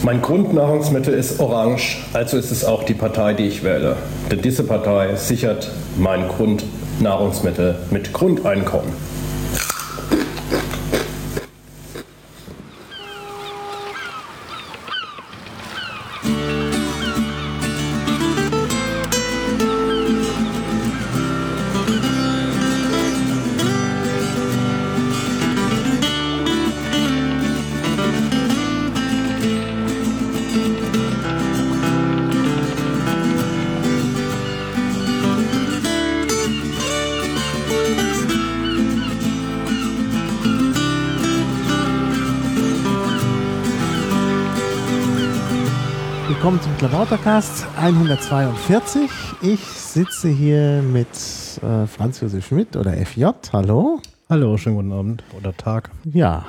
Mein Grundnahrungsmittel ist Orange, also ist es auch die Partei, die ich wähle. Denn diese Partei sichert mein Grundnahrungsmittel mit Grundeinkommen. Willkommen zum Klabautercast 142. Ich sitze hier mit Franz Josef Schmidt oder FJ. Hallo. Hallo, schönen guten Abend oder Tag. Ja,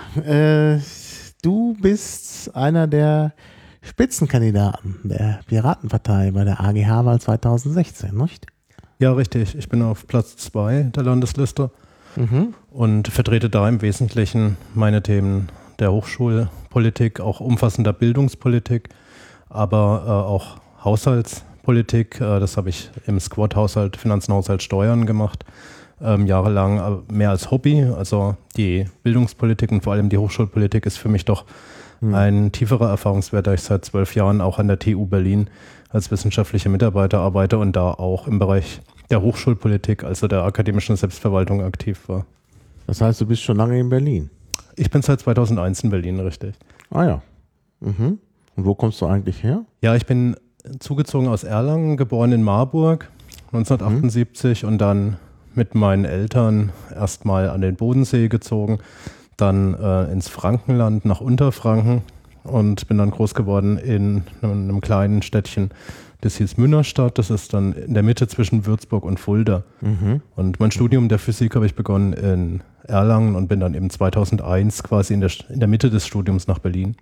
du bist einer der Spitzenkandidaten der Piratenpartei bei der AGH-Wahl 2016, nicht? Ja, richtig. Ich bin auf Platz 2 der Landesliste und vertrete da im Wesentlichen meine Themen der Hochschulpolitik, auch umfassender Bildungspolitik, aber auch Haushaltspolitik. Das habe ich im Squad-Haushalt, Finanzen, Steuern gemacht, jahrelang mehr als Hobby. Also die Bildungspolitik und vor allem die Hochschulpolitik ist für mich doch ein tieferer Erfahrungswert, da ich seit 12 Jahren auch an der TU Berlin als wissenschaftlicher Mitarbeiter arbeite und da auch im Bereich der Hochschulpolitik, also der akademischen Selbstverwaltung aktiv war. Das heißt, du bist schon lange in Berlin? Ich bin seit 2001 in Berlin, richtig. Ah ja. Mhm. Und wo kommst du eigentlich her? Ja, ich bin zugezogen aus Erlangen, geboren in Marburg 1978 und dann mit meinen Eltern erstmal an den Bodensee gezogen, dann ins Frankenland nach Unterfranken und bin dann groß geworden in einem kleinen Städtchen, das hieß Münnerstadt, das ist dann in der Mitte zwischen Würzburg und Fulda. Und mein Studium der Physik habe ich begonnen in Erlangen und bin dann eben 2001 quasi in der Mitte des Studiums nach Berlin.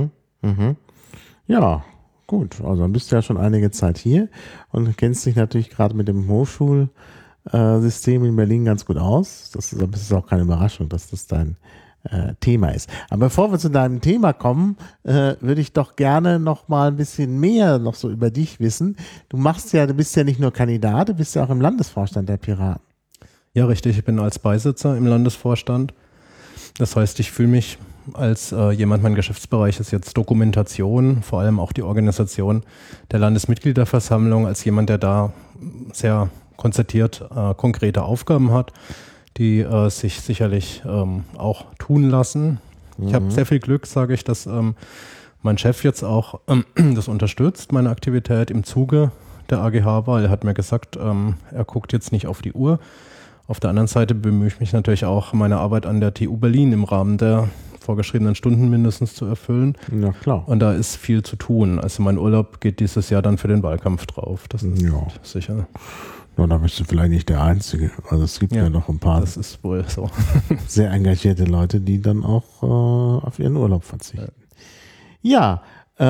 Ja, gut. Also dann bist du ja schon einige Zeit hier und kennst dich natürlich gerade mit dem Hochschulsystem in Berlin ganz gut aus. Das ist auch keine Überraschung, dass das dein Thema ist. Aber bevor wir zu deinem Thema kommen, würde ich doch gerne noch mal ein bisschen mehr noch so über dich wissen. Du bist ja nicht nur Kandidat, du bist ja auch im Landesvorstand der Piraten. Ja, richtig. Ich bin als Beisitzer im Landesvorstand. Das heißt, ich fühle mich als mein Geschäftsbereich ist jetzt Dokumentation, vor allem auch die Organisation der Landesmitgliederversammlung, als jemand, der da sehr konzertiert konkrete Aufgaben hat, die sich sicherlich auch tun lassen. Ich habe sehr viel Glück, sage ich, dass mein Chef jetzt auch das unterstützt, meine Aktivität im Zuge der AGH-Wahl. Er hat mir gesagt, er guckt jetzt nicht auf die Uhr. Auf der anderen Seite bemühe ich mich natürlich auch, meine Arbeit an der TU Berlin im Rahmen der vorgeschriebenen Stunden mindestens zu erfüllen. Ja, klar. Und da ist viel zu tun. Also mein Urlaub geht dieses Jahr dann für den Wahlkampf drauf. Das ist sicher. Ja, da bist du vielleicht nicht der Einzige. Also es gibt ja noch ein paar das ist wohl so. sehr engagierte Leute, die dann auch auf ihren Urlaub verzichten. Ja,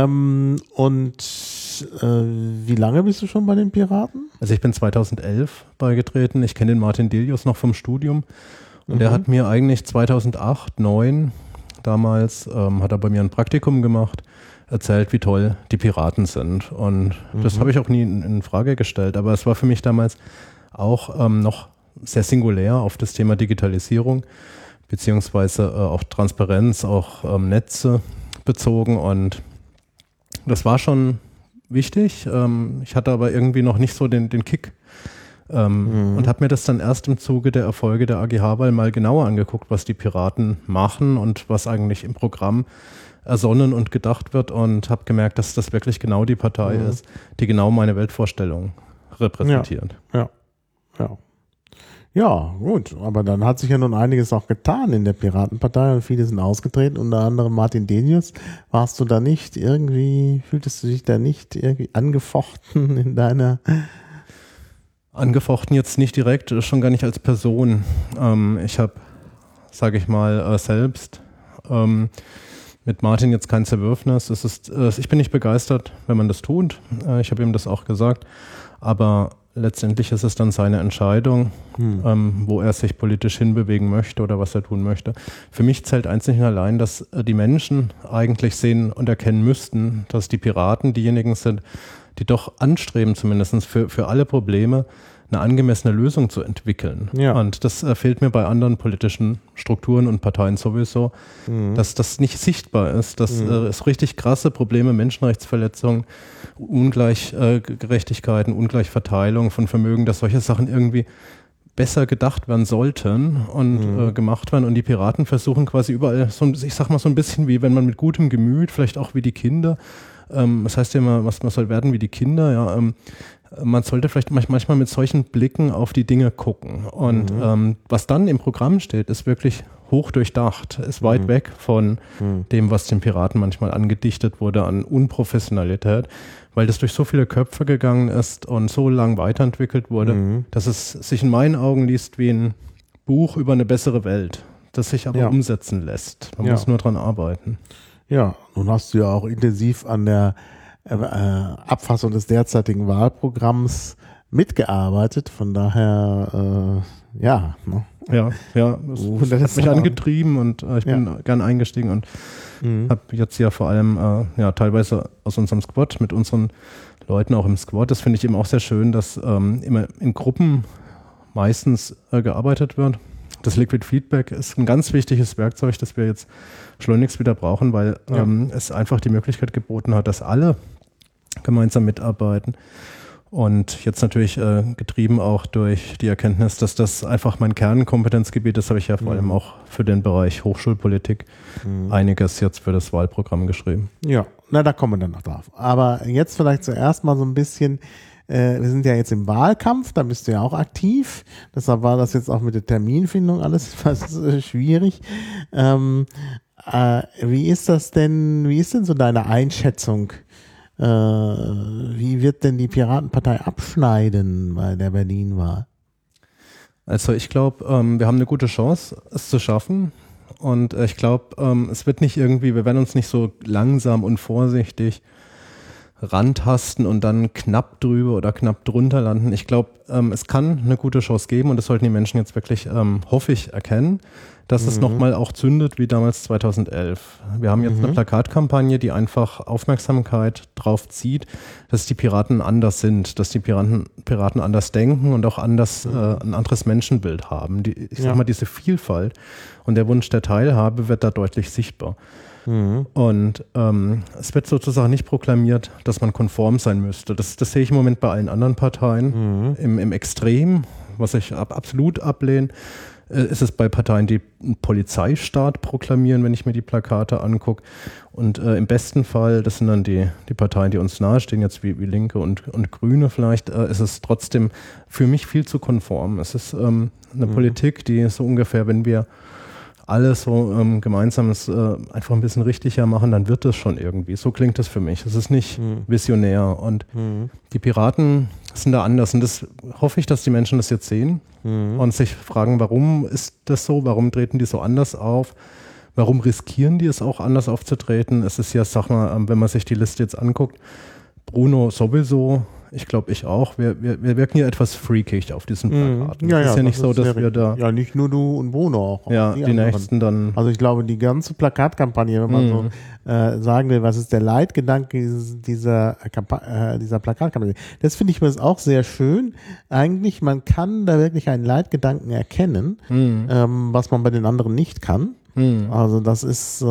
und wie lange bist du schon bei den Piraten? Also ich bin 2011 beigetreten. Ich kenne den Martin Delius noch vom Studium. Und der hat mir eigentlich 2008, 2009, damals hat er bei mir ein Praktikum gemacht, erzählt, wie toll die Piraten sind. Und das habe ich auch nie in Frage gestellt. Aber es war für mich damals auch noch sehr singulär auf das Thema Digitalisierung, beziehungsweise auch Transparenz, auch Netze bezogen. Und das war schon wichtig. Ich hatte aber irgendwie noch nicht so den Kick. Und habe mir das dann erst im Zuge der Erfolge der AGH-Wahl mal genauer angeguckt, was die Piraten machen und was eigentlich im Programm ersonnen und gedacht wird, und habe gemerkt, dass das wirklich genau die Partei ist, die genau meine Weltvorstellung repräsentiert. Ja, gut, aber dann hat sich ja nun einiges auch getan in der Piratenpartei und viele sind ausgetreten, unter anderem Martin Delius. Warst du da nicht irgendwie, fühltest du dich da nicht irgendwie angefochten in deiner... Angefochten jetzt nicht direkt, schon gar nicht als Person. Ich habe, sage ich mal, selbst mit Martin jetzt kein Zerwürfnis. Ich bin nicht begeistert, wenn man das tut. Ich habe ihm das auch gesagt. Aber letztendlich ist es dann seine Entscheidung, wo er sich politisch hinbewegen möchte oder was er tun möchte. Für mich zählt einzig und allein, dass die Menschen eigentlich sehen und erkennen müssten, dass die Piraten diejenigen sind, die doch anstreben, zumindest für alle Probleme eine angemessene Lösung zu entwickeln. Ja. Und das fehlt mir bei anderen politischen Strukturen und Parteien sowieso, dass das nicht sichtbar ist, dass es richtig krasse Probleme, Menschenrechtsverletzungen, Ungleichgerechtigkeiten, Ungleichverteilung von Vermögen, dass solche Sachen irgendwie besser gedacht werden sollten und gemacht werden. Und die Piraten versuchen quasi überall, ich sag mal so ein bisschen wie, wenn man mit gutem Gemüt, vielleicht auch wie die Kinder, das heißt ja immer, man soll werden wie die Kinder, ja, man sollte vielleicht manchmal mit solchen Blicken auf die Dinge gucken. Und was dann im Programm steht, ist wirklich hochdurchdacht, ist weit weg von dem, was den Piraten manchmal angedichtet wurde an Unprofessionalität, weil das durch so viele Köpfe gegangen ist und so lang weiterentwickelt wurde, dass es sich in meinen Augen liest wie ein Buch über eine bessere Welt, das sich aber umsetzen lässt. Man muss nur dran arbeiten. Ja, nun hast du ja auch intensiv an der Abfassung des derzeitigen Wahlprogramms mitgearbeitet, von daher ja. Ne? Ja, das hat mich angetrieben und ich bin gern eingestiegen und habe jetzt ja vor allem teilweise aus unserem Squad mit unseren Leuten auch im Squad, das finde ich eben auch sehr schön, dass immer in Gruppen meistens gearbeitet wird. Das Liquid Feedback ist ein ganz wichtiges Werkzeug, das wir jetzt schleunigst wieder brauchen, weil es einfach die Möglichkeit geboten hat, dass alle gemeinsam mitarbeiten. Und jetzt natürlich getrieben auch durch die Erkenntnis, dass das einfach mein Kernkompetenzgebiet ist, habe ich ja vor allem auch für den Bereich Hochschulpolitik einiges jetzt für das Wahlprogramm geschrieben. Ja, na, da kommen wir dann noch drauf. Aber jetzt vielleicht zuerst mal so ein bisschen, wir sind ja jetzt im Wahlkampf, da bist du ja auch aktiv. Deshalb war das jetzt auch mit der Terminfindung alles fast schwierig. Wie ist denn so deine Einschätzung? Wie wird denn die Piratenpartei abschneiden bei der Berlin-Wahl? Also ich glaube, wir haben eine gute Chance, es zu schaffen. Und ich glaube, es wird nicht irgendwie, wir werden uns nicht so langsam und vorsichtig rantasten und dann knapp drüber oder knapp drunter landen. Ich glaube, es kann eine gute Chance geben und das sollten die Menschen jetzt wirklich, hoffe ich, erkennen, dass es nochmal auch zündet wie damals 2011. Wir haben jetzt eine Plakatkampagne, die einfach Aufmerksamkeit drauf zieht, dass die Piraten anders sind, dass die Piraten anders denken und auch anders ein anderes Menschenbild haben. Ich sag mal, diese Vielfalt und der Wunsch der Teilhabe wird da deutlich sichtbar. Und es wird sozusagen nicht proklamiert, dass man konform sein müsste. Das sehe ich im Moment bei allen anderen Parteien. Im Extrem, was ich absolut ablehne, ist es bei Parteien, die einen Polizeistaat proklamieren, wenn ich mir die Plakate angucke. Und im besten Fall, das sind dann die Parteien, die uns nahestehen, jetzt wie Linke und Grüne vielleicht, ist es trotzdem für mich viel zu konform. Es ist eine Politik, die so ungefähr, wenn wir alles so gemeinsam einfach ein bisschen richtiger machen, dann wird das schon irgendwie. So klingt das für mich. Es ist nicht visionär. Und die Piraten sind da anders. Und das hoffe ich, dass die Menschen das jetzt sehen und sich fragen, warum ist das so? Warum treten die so anders auf? Warum riskieren die es auch anders aufzutreten? Es ist ja, sag mal, wenn man sich die Liste jetzt anguckt, Bruno sowieso, ich glaube, ich auch. Wir wirken ja etwas freakig auf diesen Plakaten. Ja, es ist ja nicht so, dass wir da... Ja, nicht nur du und Bruno auch. Ja, die nächsten dann... Also ich glaube, die ganze Plakatkampagne, wenn man so sagen will, was ist der Leitgedanke dieser Plakatkampagne, das finde ich übrigens auch sehr schön. Eigentlich, man kann da wirklich einen Leitgedanken erkennen, was man bei den anderen nicht kann. Also das ist...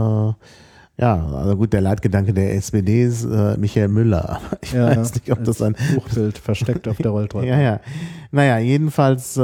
ja, also gut, der Leitgedanke der SPD ist Michael Müller. Ich weiß nicht, ob das ein Buchbild versteckt auf der Rolltreppe. Ja. Naja, jedenfalls,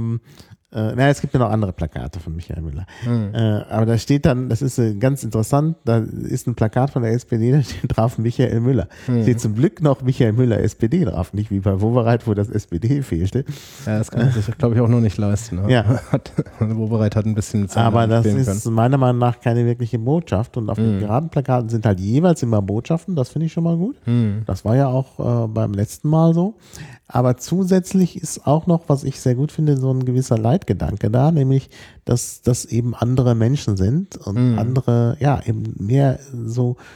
es gibt ja noch andere Plakate von Michael Müller. Aber da steht dann, das ist ganz interessant, da ist ein Plakat von der SPD, da steht drauf Michael Müller. Steht zum Glück noch Michael Müller SPD drauf, nicht wie bei Wowereit, wo das SPD fehlte. Ja, das kann man sich, glaube ich, auch noch nicht leisten. Ne? Ja. Wowereit hat ein bisschen Zeit. Aber das ist meiner Meinung nach keine wirkliche Botschaft und auf den Piratenplakaten sind halt jeweils immer Botschaften, das finde ich schon mal gut. Das war ja auch beim letzten Mal so. Aber zusätzlich ist auch noch, was ich sehr gut finde, so ein gewisser Leitgedanke da, nämlich, dass das eben andere Menschen sind und andere, ja, eben mehr so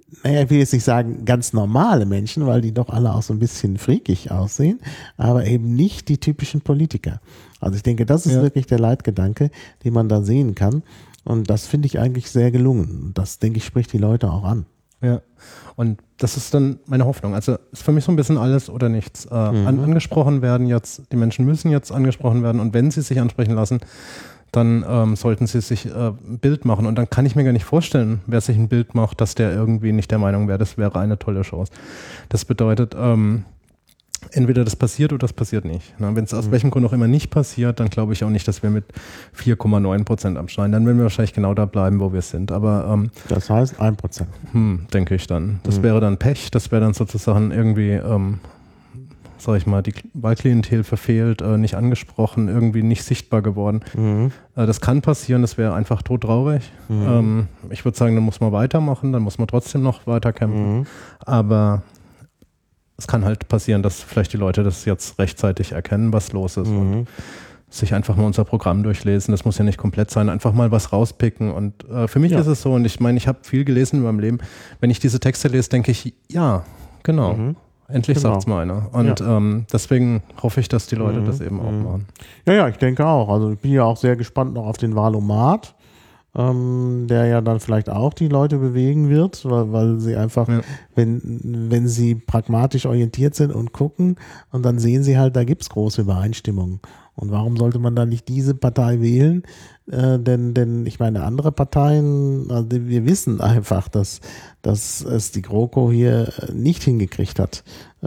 naja, ich will jetzt nicht sagen ganz normale Menschen, weil die doch alle auch so ein bisschen freakig aussehen, aber eben nicht die typischen Politiker. Also ich denke, das ist wirklich der Leitgedanke, den man da sehen kann. Und das finde ich eigentlich sehr gelungen. Das, denke ich, spricht die Leute auch an. Ja, und das ist dann meine Hoffnung. Also ist für mich so ein bisschen alles oder nichts. Angesprochen werden jetzt, die Menschen müssen jetzt angesprochen werden und wenn sie sich ansprechen lassen, dann sollten sie sich ein Bild machen. Und dann kann ich mir gar nicht vorstellen, wer sich ein Bild macht, dass der irgendwie nicht der Meinung wäre, das wäre eine tolle Chance. Das bedeutet, entweder das passiert oder das passiert nicht. Wenn es aus welchem Grund auch immer nicht passiert, dann glaube ich auch nicht, dass wir mit 4,9% abschneiden. Dann werden wir wahrscheinlich genau da bleiben, wo wir sind. Aber das heißt 1%. Denke ich dann. Das wäre dann Pech. Das wäre dann sozusagen irgendwie, sag ich mal, die Wahlklientel verfehlt, nicht angesprochen, irgendwie nicht sichtbar geworden. Das kann passieren. Das wäre einfach todtraurig. Ich würde sagen, dann muss man weitermachen. Dann muss man trotzdem noch weiter kämpfen. Aber es kann halt passieren, dass vielleicht die Leute das jetzt rechtzeitig erkennen, was los ist und sich einfach mal unser Programm durchlesen. Das muss ja nicht komplett sein, einfach mal was rauspicken. Und für mich ist es so, und ich meine, ich habe viel gelesen in meinem Leben. Wenn ich diese Texte lese, denke ich, ja, genau, endlich sagt es mal einer. Und deswegen hoffe ich, dass die Leute das eben auch machen. Ja, ich denke auch. Also ich bin ja auch sehr gespannt noch auf den Wahlomat, der ja dann vielleicht auch die Leute bewegen wird, weil sie einfach, wenn sie pragmatisch orientiert sind und gucken und dann sehen sie halt, da gibt es große Übereinstimmungen. Und warum sollte man dann nicht diese Partei wählen? Denn ich meine, andere Parteien, also wir wissen einfach, dass es die GroKo hier nicht hingekriegt hat,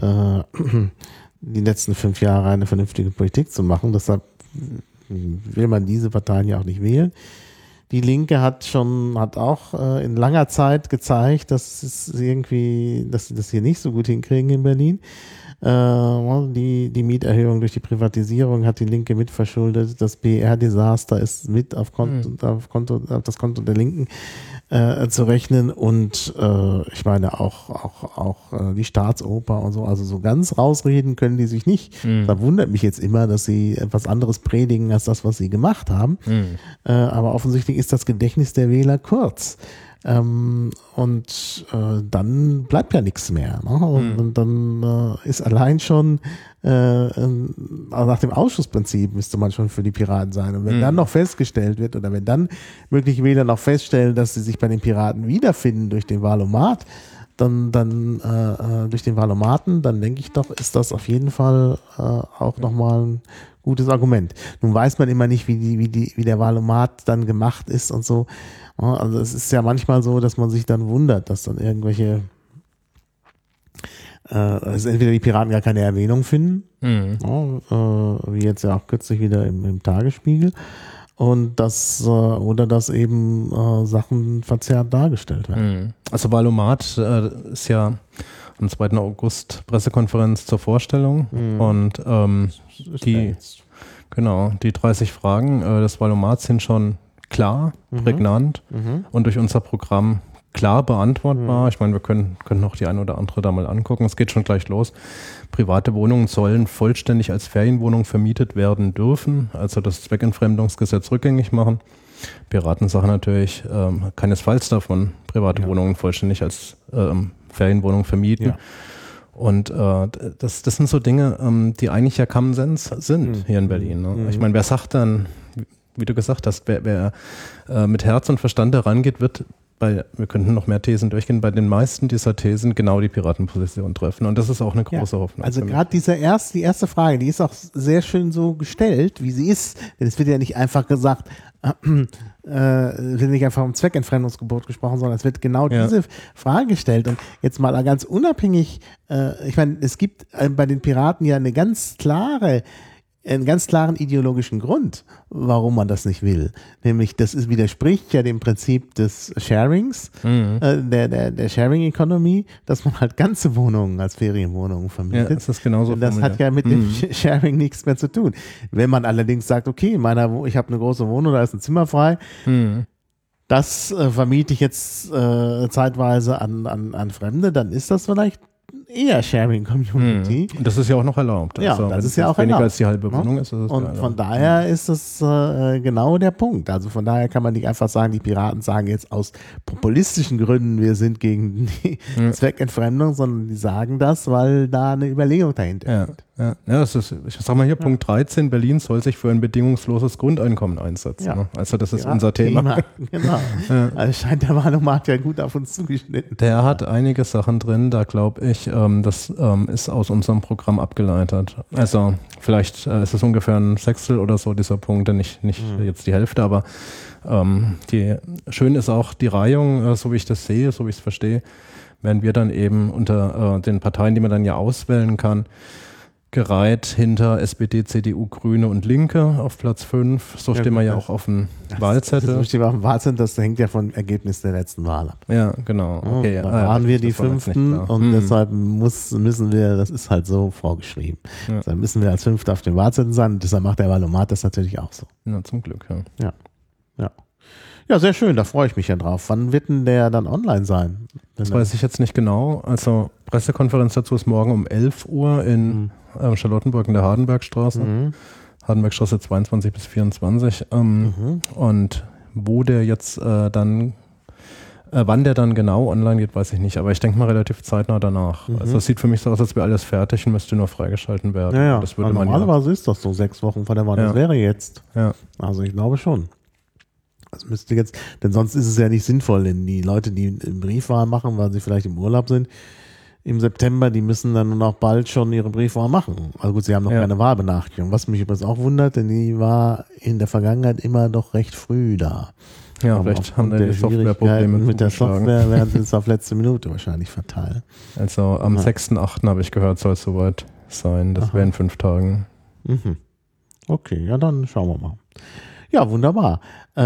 die letzten 5 Jahre eine vernünftige Politik zu machen. Deshalb will man diese Parteien ja auch nicht wählen. Die Linke hat auch in langer Zeit gezeigt, dass sie das hier nicht so gut hinkriegen in Berlin. Die Mieterhöhung durch die Privatisierung hat die Linke mitverschuldet. Das BR-Desaster ist mit auf das Konto der Linken zu rechnen. Und ich meine auch die Staatsoper und so. Also so ganz rausreden können die sich nicht. Da wundert mich jetzt immer, dass sie etwas anderes predigen als das, was sie gemacht haben. Aber offensichtlich ist das Gedächtnis der Wähler kurz. Und dann bleibt ja nichts mehr. Ne? Und dann ist allein schon nach dem Ausschussprinzip müsste man schon für die Piraten sein. Und wenn dann noch festgestellt wird oder wenn dann mögliche Wähler noch feststellen, dass sie sich bei den Piraten wiederfinden durch den Wahlomat, dann durch den Wahlomaten, dann denke ich doch, ist das auf jeden Fall auch nochmal ein gutes Argument. Nun weiß man immer nicht, wie der Wahlomat dann gemacht ist und so. Also es ist ja manchmal so, dass man sich dann wundert, dass dann irgendwelche also entweder die Piraten gar keine Erwähnung finden, wie jetzt ja auch kürzlich wieder im Tagesspiegel, und oder dass eben Sachen verzerrt dargestellt werden. Also Wahlomat ist ja am 2. August Pressekonferenz zur Vorstellung und die 30 Fragen des Wahlomats sind schon klar, prägnant und durch unser Programm klar beantwortbar. Ich meine, wir können noch die eine oder andere da mal angucken. Es geht schon gleich los. Private Wohnungen sollen vollständig als Ferienwohnung vermietet werden dürfen, also das Zweckentfremdungsgesetz rückgängig machen. Piraten sagen natürlich, keinesfalls davon, private Wohnungen vollständig als Ferienwohnung vermieten. Ja. Und das sind so Dinge, die eigentlich ja Common Sense sind hier in Berlin. Ne? Ich meine, wer sagt dann, wie du gesagt hast, wer mit Herz und Verstand herangeht, wird wir könnten noch mehr Thesen durchgehen, bei den meisten dieser Thesen genau die Piratenposition treffen. Und das ist auch eine große Hoffnung. Also gerade die erste Frage, die ist auch sehr schön so gestellt, wie sie ist. Denn es wird ja nicht einfach gesagt, wird nicht einfach um Zweckentfremdungsgebot gesprochen, sondern es wird genau diese Frage gestellt. Und jetzt mal ganz unabhängig, ich meine, es gibt bei den Piraten ja einen ganz klaren ideologischen Grund, warum man das nicht will. Nämlich, widerspricht ja dem Prinzip des Sharings, der Sharing Economy, dass man halt ganze Wohnungen als Ferienwohnungen vermietet. Ja, das ist genauso. Das hat ja mit dem Sharing nichts mehr zu tun. Wenn man allerdings sagt, okay, ich habe eine große Wohnung, da ist ein Zimmer frei, das vermiete ich jetzt zeitweise an Fremde, dann ist das vielleicht eher Sharing Community. Und das ist ja auch noch erlaubt. Ja, also, das ist ja auch weniger erlaubt. als die halbe Wohnung ist. Und von daher ist das genau der Punkt. Also von daher kann man nicht einfach sagen, die Piraten sagen jetzt aus populistischen Gründen, wir sind gegen die Zweckentfremdung, sondern die sagen das, weil da eine Überlegung dahinter ist. Ja, das ist, ich sag mal hier, Punkt 13, Berlin soll sich für ein bedingungsloses Grundeinkommen einsetzen. Ja. Ne? Also das ist unser Thema. Genau. Also scheint der Wahlomat ja gut auf uns zugeschnitten. Der hat einige Sachen drin, da glaube ich, das ist aus unserem Programm abgeleitet. Also vielleicht ist es ungefähr ein Sechstel oder so dieser Punkte, nicht jetzt die Hälfte, aber schön ist auch die Reihung, so wie ich das sehe, so wie ich es verstehe, werden wir dann eben unter den Parteien, die man dann ja auswählen kann, gereiht hinter SPD, CDU, Grüne und Linke auf Platz 5. So stehen wir ja auch auf dem Wahlzettel. Das steht auf dem Wahlzettel, das hängt ja vom Ergebnis der letzten Wahl ab. Ja, genau. Okay, da waren wir die Fünften und deshalb müssen wir, das ist halt so vorgeschrieben. Ja. Deshalb müssen wir als Fünfte auf dem Wahlzettel sein und deshalb macht der Wahlomat das natürlich auch so. Ja, zum Glück, ja. Ja, sehr schön, da freue ich mich ja drauf. Wann wird denn der dann online sein? Das weiß ich jetzt nicht genau. Also Pressekonferenz dazu ist morgen um 11 Uhr in Charlottenburg in der Hardenbergstraße. Hardenbergstraße 22 bis 24. Und wo der jetzt wann der dann genau online geht, weiß ich nicht. Aber ich denke mal relativ zeitnah danach. Also es sieht für mich so aus, als wäre alles fertig und müsste nur freigeschalten werden. Ja. Das würde man normalerweise ist das so 6 Wochen vor der Wahl. Das wäre jetzt. Ja. Also ich glaube schon. Das müsste jetzt, denn sonst ist es ja nicht sinnvoll, denn die Leute, die eine Briefwahl machen, weil sie vielleicht im Urlaub sind, im September, die müssen dann noch bald schon ihre Briefwahl machen. Also gut, sie haben noch keine Wahlbenachrichtigung. Was mich übrigens auch wundert, denn die war in der Vergangenheit immer doch recht früh da. Ja, vielleicht haben die Softwareprobleme mit der Software werden sie es auf letzte Minute wahrscheinlich verteilen. Also am 6.8. habe ich gehört, soll es soweit sein. Das wäre in 5 Tagen. Okay, ja, dann schauen wir mal. Ja, wunderbar.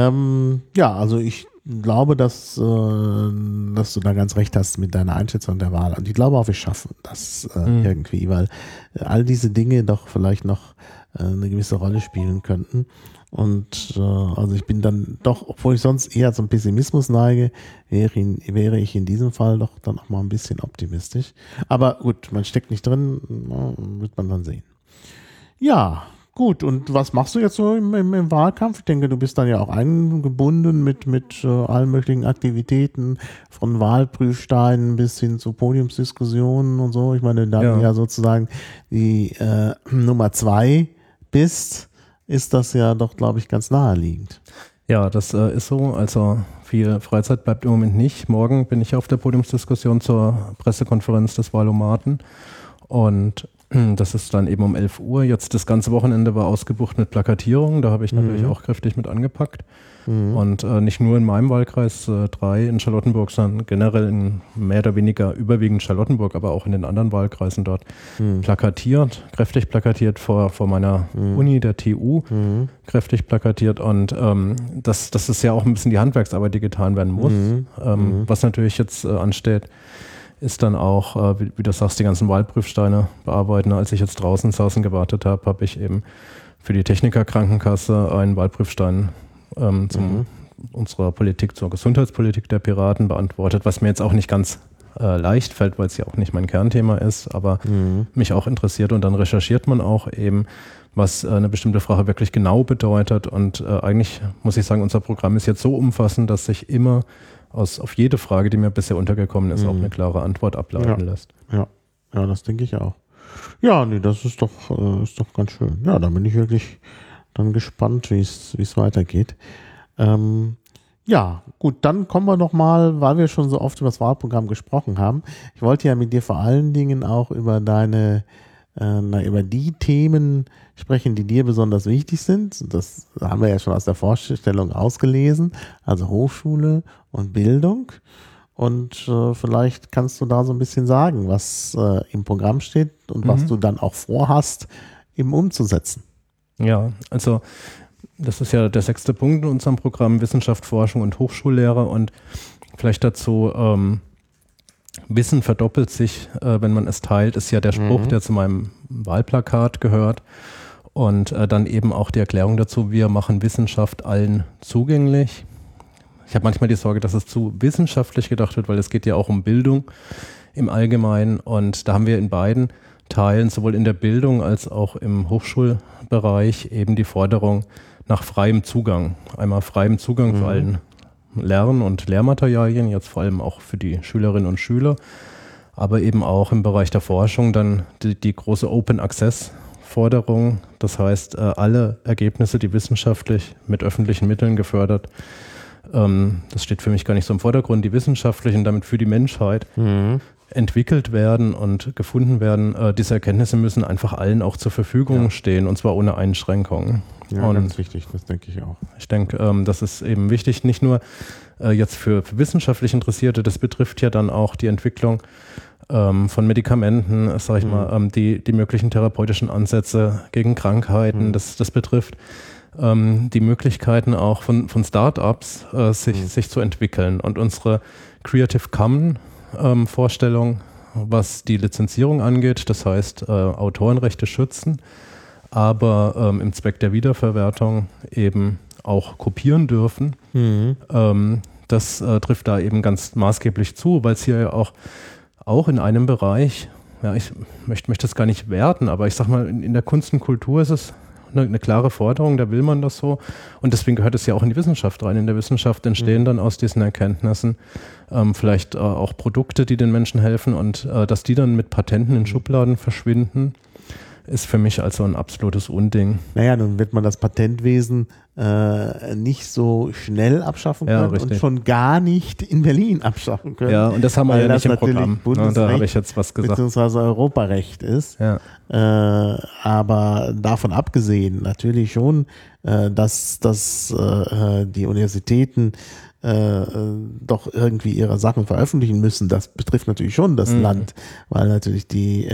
Also ich glaube, dass du da ganz recht hast mit deiner Einschätzung der Wahl. Und ich glaube auch, wir schaffen das irgendwie, weil all diese Dinge doch vielleicht noch eine gewisse Rolle spielen könnten. Und also ich bin dann doch, obwohl ich sonst eher zum Pessimismus neige, wäre ich in diesem Fall doch dann auch mal ein bisschen optimistisch. Aber gut, man steckt nicht drin, wird man dann sehen. Ja, gut, und was machst du jetzt so im Wahlkampf? Ich denke, du bist dann ja auch eingebunden mit allen möglichen Aktivitäten, von Wahlprüfsteinen bis hin zu Podiumsdiskussionen und so. Ich meine, da du ja sozusagen die Nummer 2 bist, ist das ja doch, glaube ich, ganz naheliegend. Ja, das ist so. Also viel Freizeit bleibt im Moment nicht. Morgen bin ich auf der Podiumsdiskussion zur Pressekonferenz des Wahlomaten und das ist dann eben um 11 Uhr. Jetzt das ganze Wochenende war ausgebucht mit Plakatierung. Da habe ich natürlich auch kräftig mit angepackt. Und nicht nur in meinem Wahlkreis 3 in Charlottenburg, sondern generell in mehr oder weniger überwiegend Charlottenburg, aber auch in den anderen Wahlkreisen dort kräftig plakatiert vor meiner Uni, der TU, kräftig plakatiert. Und das ist ja auch ein bisschen die Handwerksarbeit, die getan werden muss. Was natürlich jetzt ansteht, ist dann auch, wie du sagst, die ganzen Wahlprüfsteine bearbeiten. Als ich jetzt draußen saß und gewartet habe, habe ich eben für die Technikerkrankenkasse einen Wahlprüfstein unserer Politik, zur Gesundheitspolitik der Piraten beantwortet, was mir jetzt auch nicht ganz leicht fällt, weil es ja auch nicht mein Kernthema ist, aber mich auch interessiert. Und dann recherchiert man auch eben, was eine bestimmte Frage wirklich genau bedeutet. Und eigentlich muss ich sagen, unser Programm ist jetzt so umfassend, dass sich immer auf jede Frage, die mir bisher untergekommen ist, auch eine klare Antwort ableiten lässt. Ja, das denke ich auch. Ja, nee, das ist doch ganz schön. Ja, da bin ich wirklich dann gespannt, wie es weitergeht. Ja, gut, dann kommen wir noch mal, weil wir schon so oft über das Wahlprogramm gesprochen haben. Ich wollte ja mit dir vor allen Dingen auch über über die Themen sprechen, die dir besonders wichtig sind. Das haben wir ja schon aus der Vorstellung ausgelesen, also Hochschule und Bildung. Und vielleicht kannst du da so ein bisschen sagen, was im Programm steht und was du dann auch vorhast, eben umzusetzen. Ja, also das ist ja der 6. Punkt in unserem Programm, Wissenschaft, Forschung und Hochschullehre. Und vielleicht dazu, Wissen verdoppelt sich, wenn man es teilt, ist ja der Spruch, der zu meinem Wahlplakat gehört. Und dann eben auch die Erklärung dazu, wir machen Wissenschaft allen zugänglich. Ich habe manchmal die Sorge, dass es zu wissenschaftlich gedacht wird, weil es geht ja auch um Bildung im Allgemeinen. Und da haben wir in beiden Teilen, sowohl in der Bildung als auch im Hochschulbereich, eben die Forderung nach freiem Zugang. Einmal freiem Zugang für allen Lern- und Lehrmaterialien, jetzt vor allem auch für die Schülerinnen und Schüler, aber eben auch im Bereich der Forschung dann die große Open Access Forderung. Das heißt, alle Ergebnisse, die wissenschaftlich mit öffentlichen Mitteln gefördert, das steht für mich gar nicht so im Vordergrund, die wissenschaftlichen, damit für die Menschheit entwickelt werden und gefunden werden, diese Erkenntnisse müssen einfach allen auch zur Verfügung stehen, und zwar ohne Einschränkungen. Ja, und ganz wichtig, das denke ich auch. Ich denke, das ist eben wichtig, nicht nur jetzt für wissenschaftlich Interessierte, das betrifft ja dann auch die Entwicklung von Medikamenten, sag ich mal, die möglichen therapeutischen Ansätze gegen Krankheiten, das betrifft die Möglichkeiten auch von Start-ups sich zu entwickeln. Und unsere Creative Commons Vorstellung, was die Lizenzierung angeht, das heißt Autorenrechte schützen, aber im Zweck der Wiederverwertung eben auch kopieren dürfen. Das trifft da eben ganz maßgeblich zu, weil es hier ja auch in einem Bereich, ja, ich möchte das gar nicht werten, aber ich sag mal, in der Kunst und Kultur ist es eine klare Forderung, da will man das so, und deswegen gehört es ja auch in die Wissenschaft rein. In der Wissenschaft entstehen dann aus diesen Erkenntnissen vielleicht auch Produkte, die den Menschen helfen, und dass die dann mit Patenten in Schubladen verschwinden, ist für mich also ein absolutes Unding. Naja, nun wird man das Patentwesen nicht so schnell abschaffen können und schon gar nicht in Berlin abschaffen können. Ja, und das haben wir ja nicht im Programm. Da habe ich jetzt was gesagt. Beziehungsweise Europarecht ist. Ja. Aber davon abgesehen natürlich schon, dass die Universitäten doch irgendwie ihre Sachen veröffentlichen müssen. Das betrifft natürlich schon das Land, weil natürlich die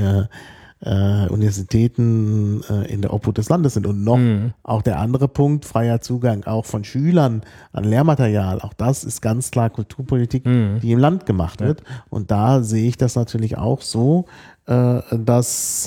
Universitäten in der Obhut des Landes sind. Und noch auch der andere Punkt, freier Zugang auch von Schülern an Lehrmaterial. Auch das ist ganz klar Kulturpolitik, die im Land gemacht wird. Und da sehe ich das natürlich auch so, dass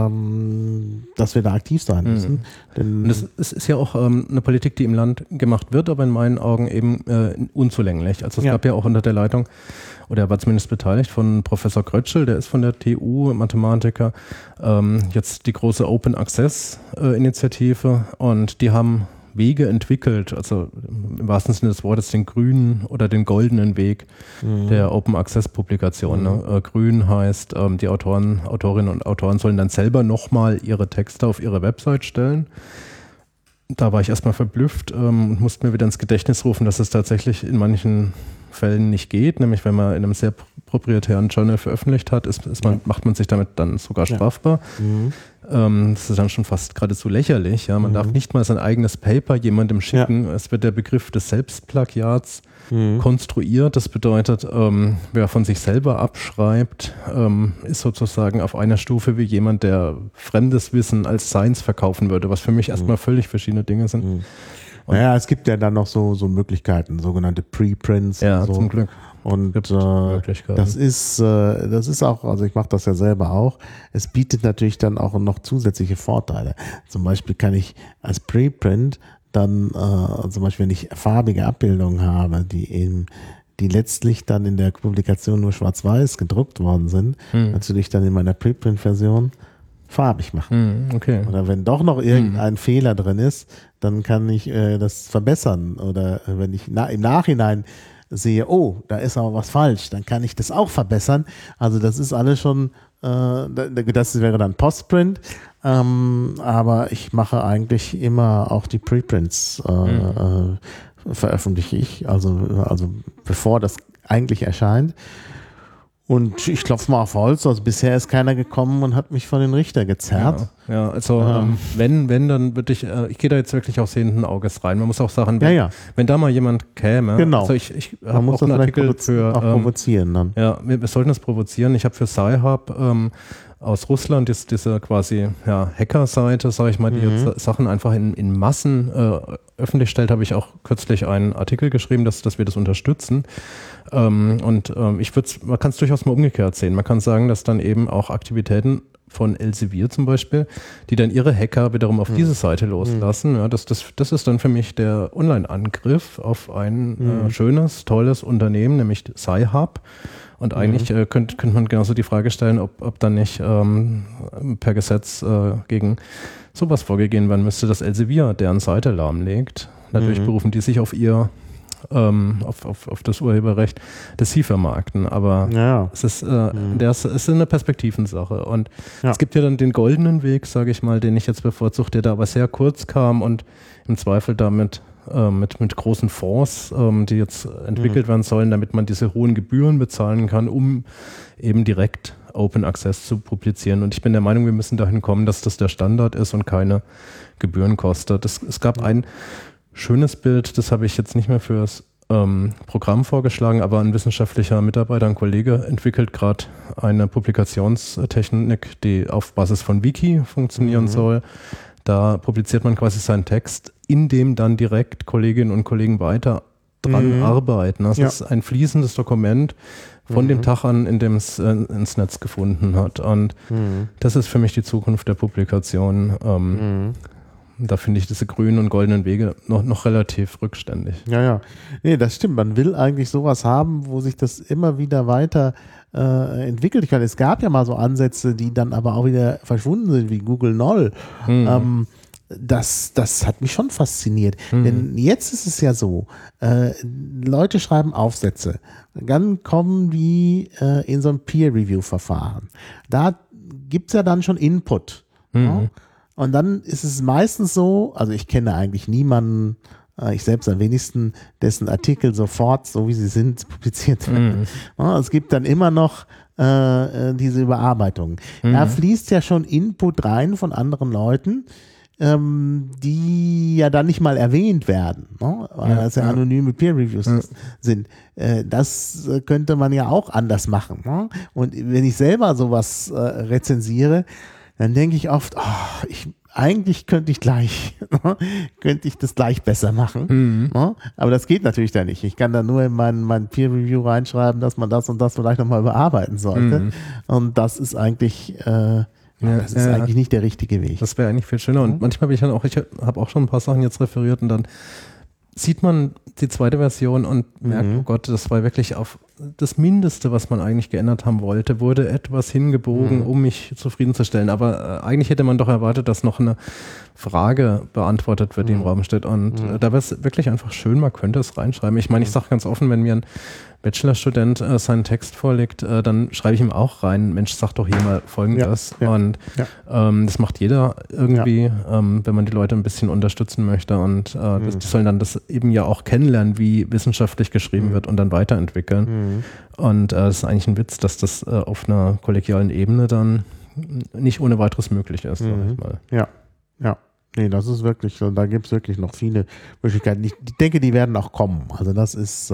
wir da aktiv sein müssen. Denn das ist ja auch eine Politik, die im Land gemacht wird, aber in meinen Augen eben unzulänglich. Also es gab ja auch unter der Leitung, oder er war zumindest beteiligt, von Professor Krötschel, der ist von der TU, Mathematiker, jetzt die große Open Access Initiative, und die haben Wege entwickelt, also im wahrsten Sinne des Wortes den grünen oder den goldenen Weg der Open Access Publikation. Ne? Grün heißt, die Autorinnen und Autoren sollen dann selber nochmal ihre Texte auf ihre Website stellen. Da war ich erstmal verblüfft und musste mir wieder ins Gedächtnis rufen, dass es tatsächlich in manchen Fällen nicht geht, nämlich wenn man in einem sehr proprietären Journal veröffentlicht hat, macht man sich damit dann sogar strafbar. Das ist dann schon fast geradezu lächerlich. Ja? Man darf nicht mal sein eigenes Paper jemandem schicken. Es wird der Begriff des Selbstplagiats konstruiert. Das bedeutet, wer von sich selber abschreibt, ist sozusagen auf einer Stufe wie jemand, der fremdes Wissen als Seins verkaufen würde, was für mich erstmal völlig verschiedene Dinge sind. Naja, es gibt ja dann noch so Möglichkeiten, sogenannte Preprints. Ja, zum Glück. Und das ist auch, also ich mache das ja selber auch, es bietet natürlich dann auch noch zusätzliche Vorteile. Zum Beispiel kann ich als Preprint dann, zum Beispiel wenn ich farbige Abbildungen habe, die letztlich dann in der Publikation nur schwarz-weiß gedruckt worden sind, natürlich dann in meiner Preprint-Version farbig machen. Okay. Oder wenn doch noch irgendein Fehler drin ist, dann kann ich das verbessern. Oder wenn ich im Nachhinein sehe, oh, da ist aber was falsch, dann kann ich das auch verbessern. Also das ist alles schon, das wäre dann Postprint, aber ich mache eigentlich immer auch die Preprints, veröffentliche ich, also bevor das eigentlich erscheint. Und ich klopfe mal auf Holz, also bisher ist keiner gekommen und hat mich vor den Richter gezerrt. Ja, also wenn, dann würde ich gehe da jetzt wirklich auch sehenden Auges rein. Man muss auch sagen, wenn da mal jemand käme, genau. Also ich habe auch einen Artikel für provozieren dann. Ja, wir sollten das provozieren. Ich habe für Sci-Hub aus Russland diese quasi Hacker-Seite, sage ich mal, die jetzt Sachen einfach in Massen öffentlich stellt, habe ich auch kürzlich einen Artikel geschrieben, dass wir das unterstützen. Man kann es durchaus mal umgekehrt sehen. Man kann sagen, dass dann eben auch Aktivitäten von Elsevier zum Beispiel, die dann ihre Hacker wiederum auf diese Seite loslassen. Ja, das ist dann für mich der Online-Angriff auf ein schönes, tolles Unternehmen, nämlich Sci-Hub. Und eigentlich könnte man genauso die Frage stellen, ob dann nicht per Gesetz gegen sowas vorgegeben werden müsste, dass Elsevier deren Seite lahmlegt. Natürlich berufen die sich auf ihr auf das Urheberrecht, das sie vermarkten, aber es ist eine Perspektivensache und es gibt ja dann den goldenen Weg, sage ich mal, den ich jetzt bevorzuge, der da aber sehr kurz kam und im Zweifel damit mit großen Fonds, die jetzt entwickelt werden sollen, damit man diese hohen Gebühren bezahlen kann, um eben direkt Open Access zu publizieren. Und ich bin der Meinung, wir müssen dahin kommen, dass das der Standard ist und keine Gebühren kostet. Es gab ein schönes Bild, das habe ich jetzt nicht mehr fürs Programm vorgeschlagen, aber ein wissenschaftlicher Mitarbeiter, ein Kollege, entwickelt gerade eine Publikationstechnik, die auf Basis von Wiki funktionieren soll. Da publiziert man quasi seinen Text, in dem dann direkt Kolleginnen und Kollegen weiter dran arbeiten. Das ist ein fließendes Dokument von dem Tag an, in dem es ins Netz gefunden hat. Und das ist für mich die Zukunft der Publikation. Da finde ich diese grünen und goldenen Wege noch relativ rückständig. Ja. Nee, das stimmt. Man will eigentlich sowas haben, wo sich das immer wieder weiter entwickelt. Ich meine, es gab ja mal so Ansätze, die dann aber auch wieder verschwunden sind, wie Google Null. Das hat mich schon fasziniert. Denn jetzt ist es ja so, Leute schreiben Aufsätze, dann kommen die in so ein Peer-Review-Verfahren. Da gibt es ja dann schon Input. Ja? Und dann ist es meistens so, also ich kenne eigentlich niemanden, ich selbst am wenigsten, dessen Artikel sofort, so wie sie sind, publiziert werden. Ja, es gibt dann immer noch diese Überarbeitung. Da fließt ja schon Input rein von anderen Leuten, die ja dann nicht mal erwähnt werden, ne? Weil das ja anonyme Peer-Reviews sind. Das könnte man ja auch anders machen. Ne? Und wenn ich selber sowas rezensiere, dann denke ich oft, eigentlich könnte ich das gleich besser machen. Ne? Aber das geht natürlich da nicht. Ich kann da nur in mein Peer-Review reinschreiben, dass man das und das vielleicht nochmal überarbeiten sollte. Und das ist eigentlich eigentlich nicht der richtige Weg. Das wäre eigentlich viel schöner. Und manchmal bin ich habe auch schon ein paar Sachen jetzt referiert und dann sieht man die zweite Version und merkt, oh Gott, das war wirklich auf das Mindeste, was man eigentlich geändert haben wollte, wurde etwas hingebogen, um mich zufriedenzustellen. Aber eigentlich hätte man doch erwartet, dass noch eine Frage beantwortet wird, die im Raum steht. Und da wäre es wirklich einfach schön, man könnte es reinschreiben. Ich meine, ich sage ganz offen, wenn mir ein Bachelorstudent seinen Text vorlegt, dann schreibe ich ihm auch rein, Mensch, sag doch hier mal Folgendes. Und das macht jeder irgendwie, wenn man die Leute ein bisschen unterstützen möchte. Und die sollen dann das eben ja auch kennenlernen, wie wissenschaftlich geschrieben wird und dann weiterentwickeln. Und es ist eigentlich ein Witz, dass das auf einer kollegialen Ebene dann nicht ohne weiteres möglich ist, sag ich mal. Ja. Nee, das ist wirklich, da gibt es wirklich noch viele Möglichkeiten. Ich denke, die werden auch kommen. Also das ist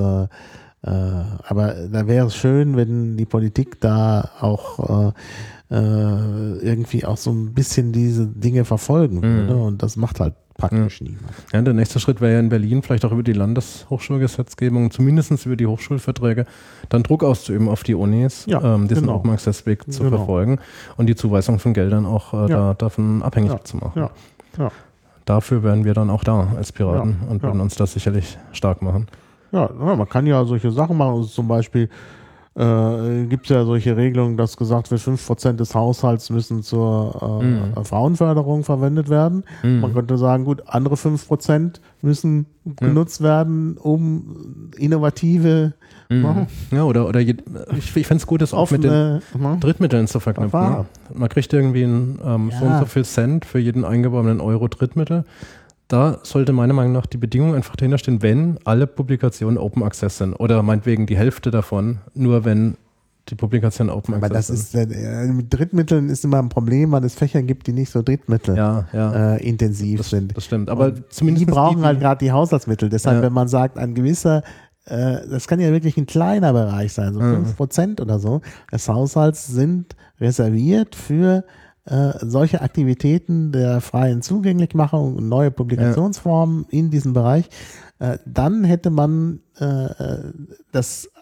aber da wäre es schön, wenn die Politik da auch irgendwie auch so ein bisschen diese Dinge verfolgen würde. Und das macht halt praktisch niemand. Ja, der nächste Schritt wäre ja in Berlin vielleicht auch über die Landeshochschulgesetzgebung, zumindest über die Hochschulverträge, dann Druck auszuüben auf die Unis, diesen Open Access Weg zu verfolgen und die Zuweisung von Geldern auch davon abhängig zu machen. Dafür wären wir dann auch da als Piraten und würden uns das sicherlich stark machen. Ja, man kann ja solche Sachen machen. Also zum Beispiel gibt es ja solche Regelungen, dass gesagt wird, 5% des Haushalts müssen zur Frauenförderung verwendet werden. Man könnte sagen, gut, andere 5% müssen genutzt werden, um innovative oder ich fände es gut, das auch mit den Drittmitteln zu verknüpfen. Man kriegt irgendwie so und so viel Cent für jeden eingeworbenen Euro Drittmittel. Da sollte meiner Meinung nach die Bedingung einfach dahinter stehen, wenn alle Publikationen Open Access sind oder meinetwegen die Hälfte davon, nur wenn die Publikationen Open Access sind. Aber das ist, mit Drittmitteln ist immer ein Problem, weil es Fächer gibt, die nicht so Drittmittel intensiv sind. Das stimmt, aber zumindest die brauchen halt gerade die Haushaltsmittel. Deshalb, wenn man sagt, ein gewisser, das kann ja wirklich ein kleiner Bereich sein, so 5% oder so, des Haushalts sind reserviert für solche Aktivitäten der freien Zugänglichmachung und neue Publikationsformen in diesem Bereich, dann hätte man das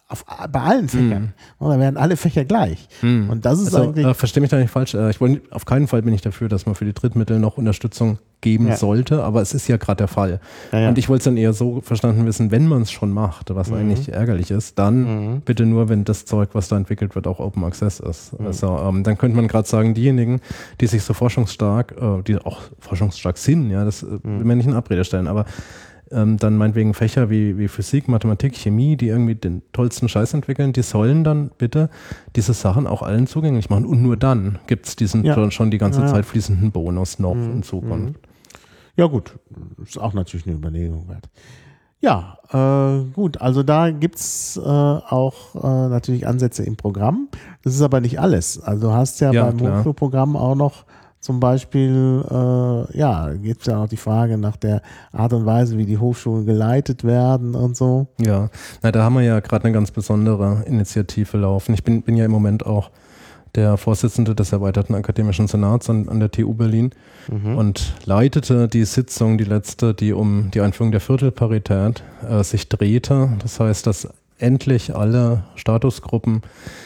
bei allen Fächern. Da werden alle Fächer gleich. Und das ist eigentlich... Verstehe mich da nicht falsch. Auf keinen Fall bin ich dafür, dass man für die Drittmittel noch Unterstützung geben sollte, aber es ist ja gerade der Fall. Und ich wollte es dann eher so verstanden wissen, wenn man es schon macht, was eigentlich ärgerlich ist, dann bitte nur, wenn das Zeug, was da entwickelt wird, auch Open Access ist. Also, dann könnte man gerade sagen, diejenigen, die sich so forschungsstark, die auch forschungsstark sind, ja, das will man nicht in Abrede stellen, aber dann meinetwegen Fächer wie Physik, Mathematik, Chemie, die irgendwie den tollsten Scheiß entwickeln, die sollen dann bitte diese Sachen auch allen zugänglich machen. Und nur dann gibt es diesen schon die ganze Zeit fließenden Bonus noch in Zukunft. Ja gut, ist auch natürlich eine Überlegung wert. Ja, gut, also da gibt es auch natürlich Ansätze im Programm. Das ist aber nicht alles. Also du hast ja beim Hochschulprogramm auch noch zum Beispiel, gibt es ja auch die Frage nach der Art und Weise, wie die Hochschulen geleitet werden und so. Ja, da haben wir ja gerade eine ganz besondere Initiative laufen. Ich bin ja im Moment auch der Vorsitzende des erweiterten akademischen Senats an der TU Berlin und leitete die Sitzung, die letzte, die um die Einführung der Viertelparität sich drehte. Das heißt, dass endlich alle Statusgruppen,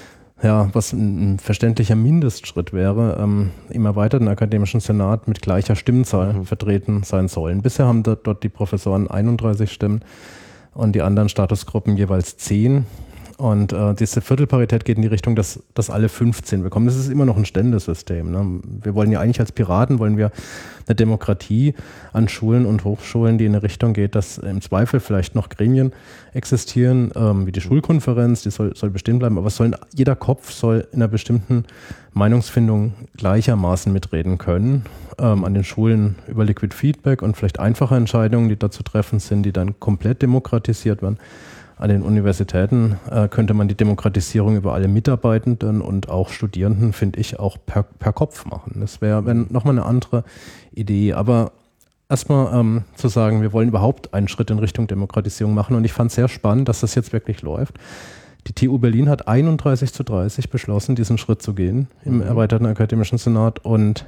was ein verständlicher Mindestschritt wäre, im erweiterten akademischen Senat mit gleicher Stimmenzahl vertreten sein sollen. Bisher haben dort die Professoren 31 Stimmen und die anderen Statusgruppen jeweils 10. Und diese Viertelparität geht in die Richtung, dass alle 15 bekommen. Das ist immer noch ein Ständesystem. Ne? Wir wollen ja eigentlich als Piraten, wollen wir eine Demokratie an Schulen und Hochschulen, die in eine Richtung geht, dass im Zweifel vielleicht noch Gremien existieren, wie die Schulkonferenz, die soll bestehen bleiben, aber jeder Kopf soll in einer bestimmten Meinungsfindung gleichermaßen mitreden können. An den Schulen über Liquid Feedback und vielleicht einfache Entscheidungen, die da zu treffen sind, die dann komplett demokratisiert werden. An den Universitäten könnte man die Demokratisierung über alle Mitarbeitenden und auch Studierenden, finde ich, auch per Kopf machen. Das wäre nochmal eine andere Idee. Aber erstmal zu sagen, wir wollen überhaupt einen Schritt in Richtung Demokratisierung machen. Und ich fand es sehr spannend, dass das jetzt wirklich läuft. Die TU Berlin hat 31:30 beschlossen, diesen Schritt zu gehen im erweiterten akademischen Senat. Und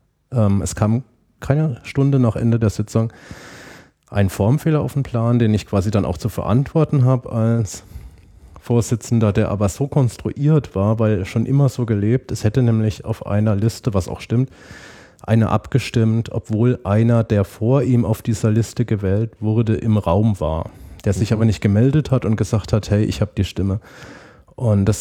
es kam keine Stunde nach Ende der Sitzung ein Formfehler auf den Plan, den ich quasi dann auch zu verantworten habe als Vorsitzender, der aber so konstruiert war, weil schon immer so gelebt. Es hätte nämlich auf einer Liste, was auch stimmt, einer abgestimmt, obwohl einer, der vor ihm auf dieser Liste gewählt wurde, im Raum war, der sich aber nicht gemeldet hat und gesagt hat, hey, ich habe die Stimme. Und das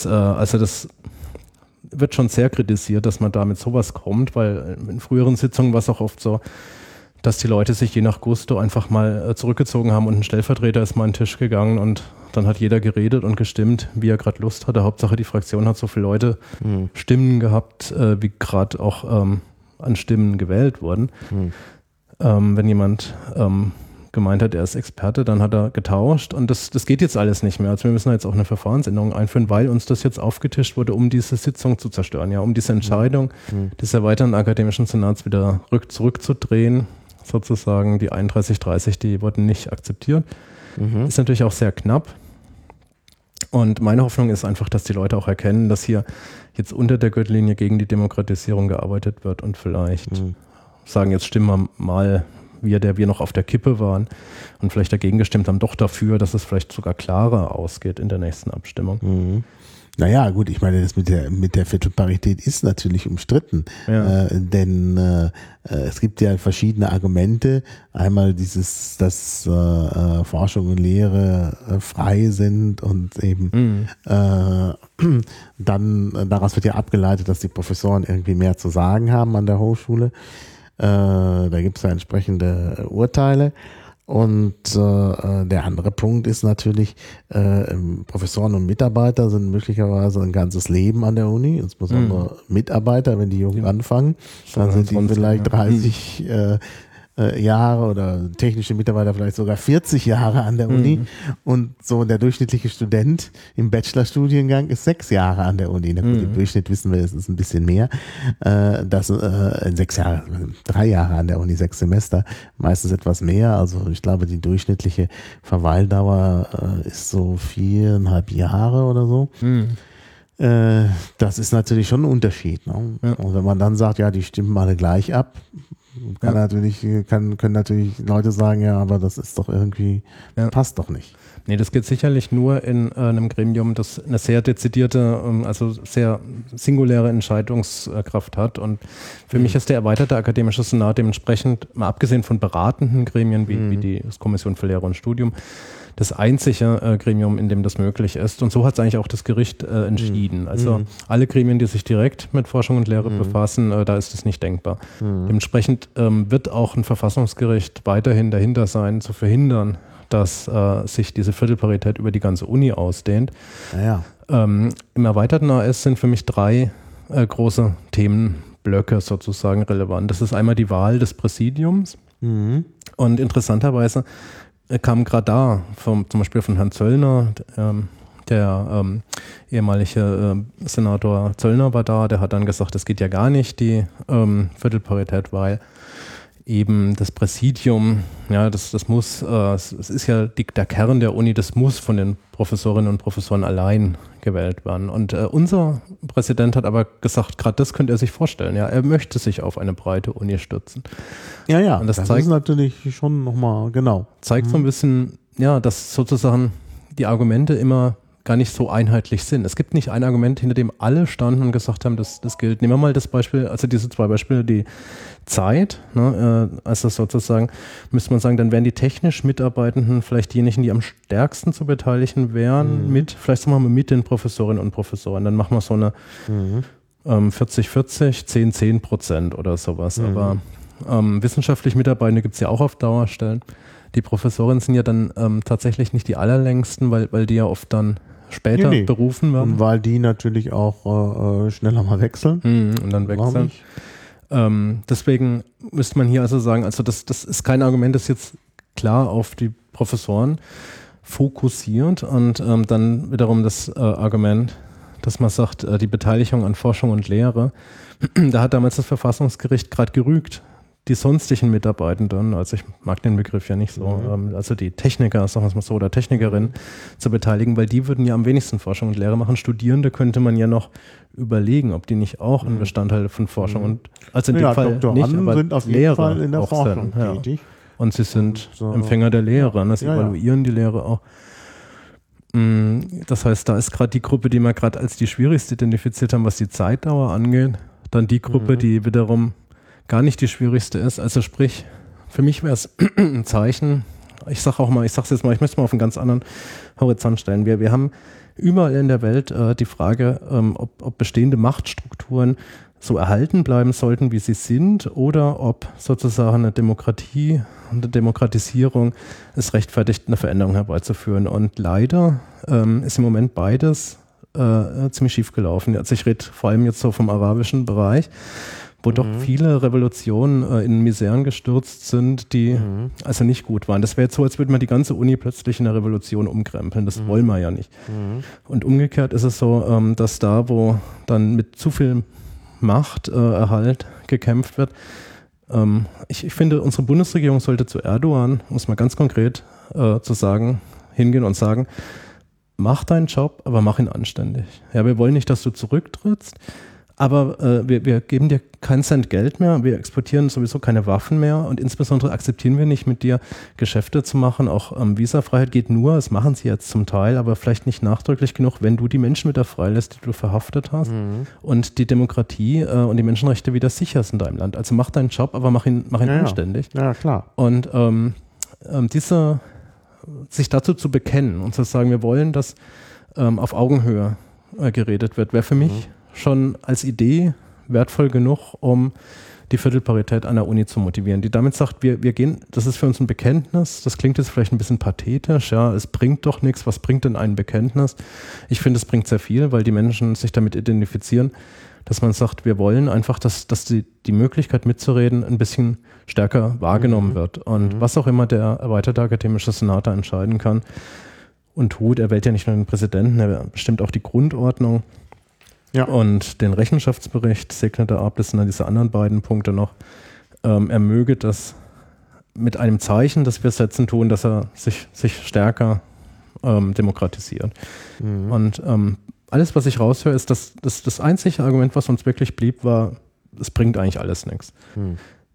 wird schon sehr kritisiert, dass man da mit sowas kommt, weil in früheren Sitzungen war es auch oft so, dass die Leute sich je nach Gusto einfach mal zurückgezogen haben und ein Stellvertreter ist mal an den Tisch gegangen und dann hat jeder geredet und gestimmt, wie er gerade Lust hatte. Hauptsache die Fraktion hat so viele Leute Stimmen gehabt, wie gerade auch an Stimmen gewählt wurden. Wenn jemand gemeint hat, er ist Experte, dann hat er getauscht und das geht jetzt alles nicht mehr. Also wir müssen jetzt auch eine Verfahrensänderung einführen, weil uns das jetzt aufgetischt wurde, um diese Sitzung zu zerstören, ja, um diese Entscheidung des erweiterten akademischen Senats wieder zurückzudrehen. Sozusagen die 31:30, die wurden nicht akzeptiert. Ist natürlich auch sehr knapp. Und meine Hoffnung ist einfach, dass die Leute auch erkennen, dass hier jetzt unter der Gürtellinie gegen die Demokratisierung gearbeitet wird und vielleicht sagen, jetzt stimmen wir mal, wir noch auf der Kippe waren und vielleicht dagegen gestimmt haben, doch dafür, dass es vielleicht sogar klarer ausgeht in der nächsten Abstimmung. Naja, gut, ich meine, das mit der Viertelparität ist natürlich umstritten, denn es gibt ja verschiedene Argumente. Einmal dass Forschung und Lehre frei sind und eben dann daraus wird ja abgeleitet, dass die Professoren irgendwie mehr zu sagen haben an der Hochschule. Da gibt es ja entsprechende Urteile. Und der andere Punkt ist natürlich, Professoren und Mitarbeiter sind möglicherweise ein ganzes Leben an der Uni, insbesondere Mitarbeiter, wenn die jung anfangen, dann sind die vielleicht 30 Jahre oder technische Mitarbeiter vielleicht sogar 40 Jahre an der Uni und so der durchschnittliche Student im Bachelorstudiengang ist 6 Jahre an der Uni. Im Durchschnitt wissen wir, es ist ein bisschen mehr. 3 Jahre an der Uni, 6 Semester, meistens etwas mehr. Also ich glaube, die durchschnittliche Verweildauer ist so 4,5 Jahre oder so. Das ist natürlich schon ein Unterschied. Ne? Ja. Und wenn man dann sagt, ja, die stimmen alle gleich ab, Können natürlich Leute sagen, ja, aber das ist doch irgendwie, passt doch nicht. Nee, das geht sicherlich nur in einem Gremium, das eine sehr dezidierte, also sehr singuläre Entscheidungskraft hat. Und für mich ist der erweiterte akademische Senat dementsprechend, mal abgesehen von beratenden Gremien wie die Kommission für Lehre und Studium, das einzige Gremium, in dem das möglich ist. Und so hat es eigentlich auch das Gericht entschieden. Also alle Gremien, die sich direkt mit Forschung und Lehre befassen, da ist es nicht denkbar. Dementsprechend wird auch ein Verfassungsgericht weiterhin dahinter sein, zu verhindern, dass sich diese Viertelparität über die ganze Uni ausdehnt. Ja. Im erweiterten AS sind für mich 3 große Themenblöcke sozusagen relevant. Das ist einmal die Wahl des Präsidiums und interessanterweise kam gerade da, zum Beispiel von Herrn Zöllner, der ehemalige Senator Zöllner war da, der hat dann gesagt, das geht ja gar nicht, die Viertelparität, weil eben das Präsidium, ja, das muss, es ist ja der Kern der Uni, das muss von den Professorinnen und Professoren allein gewählt werden. Und unser Präsident hat aber gesagt, gerade das könnte er sich vorstellen. Ja, er möchte sich auf eine breite Uni stützen. Ja, und das ist natürlich schon nochmal, genau. Zeigt so ein bisschen, ja, dass sozusagen die Argumente immer gar nicht so einheitlich sind. Es gibt nicht ein Argument, hinter dem alle standen und gesagt haben, das gilt. Nehmen wir mal das Beispiel, also diese 2 Beispiele, die Zeit, ne, also sozusagen, müsste man sagen, dann wären die technisch Mitarbeitenden vielleicht diejenigen, die am stärksten zu beteiligen wären, vielleicht sagen wir mal mit den Professorinnen und Professoren. Dann machen wir so eine 40-40, 10-10% oder sowas. Aber wissenschaftlich Mitarbeitende gibt es ja auch auf Dauerstellen. Die Professorinnen sind ja dann tatsächlich nicht die allerlängsten, weil die ja oft dann später berufen werden. Und weil die natürlich auch schneller mal wechseln. Und dann wechseln. Deswegen müsste man hier also sagen, also das ist kein Argument, das jetzt klar auf die Professoren fokussiert und dann wiederum das Argument, dass man sagt, die Beteiligung an Forschung und Lehre, da hat damals das Verfassungsgericht gerade gerügt, die sonstigen Mitarbeitenden, also ich mag den Begriff ja nicht so, also die Techniker, sagen wir es mal so, oder Technikerinnen zu beteiligen, weil die würden ja am wenigsten Forschung und Lehre machen. Studierende könnte man ja noch überlegen, ob die nicht auch ein Bestandteil von Forschung und, also in dem Fall nicht, aber sind auf jeden Lehre Fall in der Forschung tätig. Und sie sind Empfänger der Lehre, ne? Sie evaluieren die Lehre auch. Das heißt, da ist gerade die Gruppe, die wir gerade als die schwierigste identifiziert haben, was die Zeitdauer angeht, dann die Gruppe, die wiederum gar nicht die schwierigste ist. Also sprich, für mich wäre es ein Zeichen, ich möchte es mal auf einen ganz anderen Horizont stellen. Wir haben überall in der Welt die Frage, ob bestehende Machtstrukturen so erhalten bleiben sollten, wie sie sind, oder ob sozusagen eine Demokratie und eine Demokratisierung es rechtfertigt, eine Veränderung herbeizuführen. Und leider ist im Moment beides ziemlich schief gelaufen. Also ich rede vor allem jetzt so vom arabischen Bereich, wo doch viele Revolutionen in Miseren gestürzt sind, die also nicht gut waren. Das wäre jetzt so, als würde man die ganze Uni plötzlich in der Revolution umkrempeln. Das wollen wir ja nicht. Und umgekehrt ist es so, dass da, wo dann mit zu viel Machterhalt gekämpft wird, ich finde, unsere Bundesregierung sollte zu Erdogan, muss man ganz konkret zu sagen, hingehen und sagen, mach deinen Job, aber mach ihn anständig. Ja, wir wollen nicht, dass du zurücktrittst, aber wir geben dir keinen Cent Geld mehr, wir exportieren sowieso keine Waffen mehr und insbesondere akzeptieren wir nicht, mit dir Geschäfte zu machen. Auch Visafreiheit geht nur, das machen sie jetzt zum Teil, aber vielleicht nicht nachdrücklich genug, wenn du die Menschen wieder freilässt, die du verhaftet hast und die Demokratie und die Menschenrechte wieder sicher sind in deinem Land. Also mach deinen Job, aber mach ihn anständig. Ja, klar. Und sich dazu zu bekennen und zu sagen, wir wollen, dass auf Augenhöhe geredet wird, wäre für mich schon als Idee wertvoll genug, um die Viertelparität an der Uni zu motivieren, die damit sagt, wir gehen, das ist für uns ein Bekenntnis, das klingt jetzt vielleicht ein bisschen pathetisch, ja, es bringt doch nichts, was bringt denn ein Bekenntnis? Ich finde, es bringt sehr viel, weil die Menschen sich damit identifizieren, dass man sagt, wir wollen einfach, dass die Möglichkeit mitzureden ein bisschen stärker wahrgenommen wird und was auch immer der erweiterte akademische Senat da entscheiden kann und tut, er wählt ja nicht nur den Präsidenten, er bestimmt auch die Grundordnung. Ja. Und den Rechenschaftsbericht segnet er ab, das sind dann diese anderen beiden Punkte noch. Er möge das mit einem Zeichen, das wir setzen, tun, dass er sich stärker demokratisiert. Und alles, was ich raushöre, ist, dass das einzige Argument, was uns wirklich blieb, war, es bringt eigentlich alles nichts.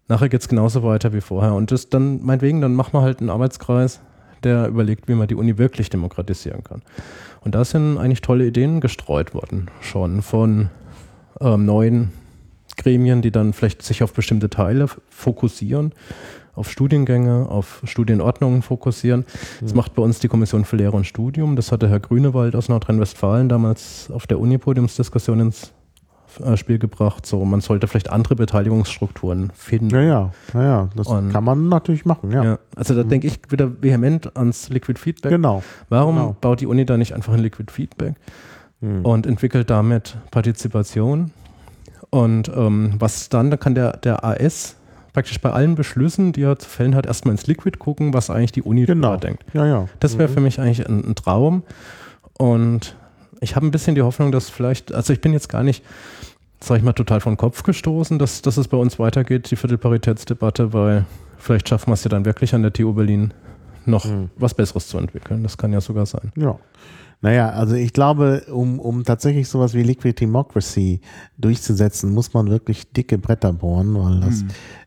nachher geht es genauso weiter wie vorher. Und das dann, meinetwegen, dann machen wir halt einen Arbeitskreis, der überlegt, wie man die Uni wirklich demokratisieren kann. Und da sind eigentlich tolle Ideen gestreut worden, schon von neuen Gremien, die dann vielleicht sich auf bestimmte Teile fokussieren, auf Studiengänge, auf Studienordnungen fokussieren. Das macht bei uns die Kommission für Lehre und Studium. Das hatte Herr Grünewald aus Nordrhein-Westfalen damals auf der Uni-Podiumsdiskussion ins Spiel gebracht. So, man sollte vielleicht andere Beteiligungsstrukturen finden. Ja, das kann man natürlich machen, ja. Also da denke ich wieder vehement ans Liquid Feedback. Genau. Warum baut die Uni da nicht einfach ein Liquid Feedback und entwickelt damit Partizipation? Und was dann, da kann der AS praktisch bei allen Beschlüssen, die er zu fällen hat, erstmal ins Liquid gucken, was eigentlich die Uni da denkt. Ja. Das wäre für mich eigentlich ein Traum. Und ich habe ein bisschen die Hoffnung, dass vielleicht, also ich bin jetzt gar nicht, sag ich mal, total vom Kopf gestoßen, dass es bei uns weitergeht, die Viertelparitätsdebatte, weil vielleicht schaffen wir es ja dann wirklich an der TU Berlin noch was Besseres zu entwickeln. Das kann ja sogar sein. Ja. Naja, also ich glaube, um tatsächlich sowas wie Liquid Democracy durchzusetzen, muss man wirklich dicke Bretter bohren, weil das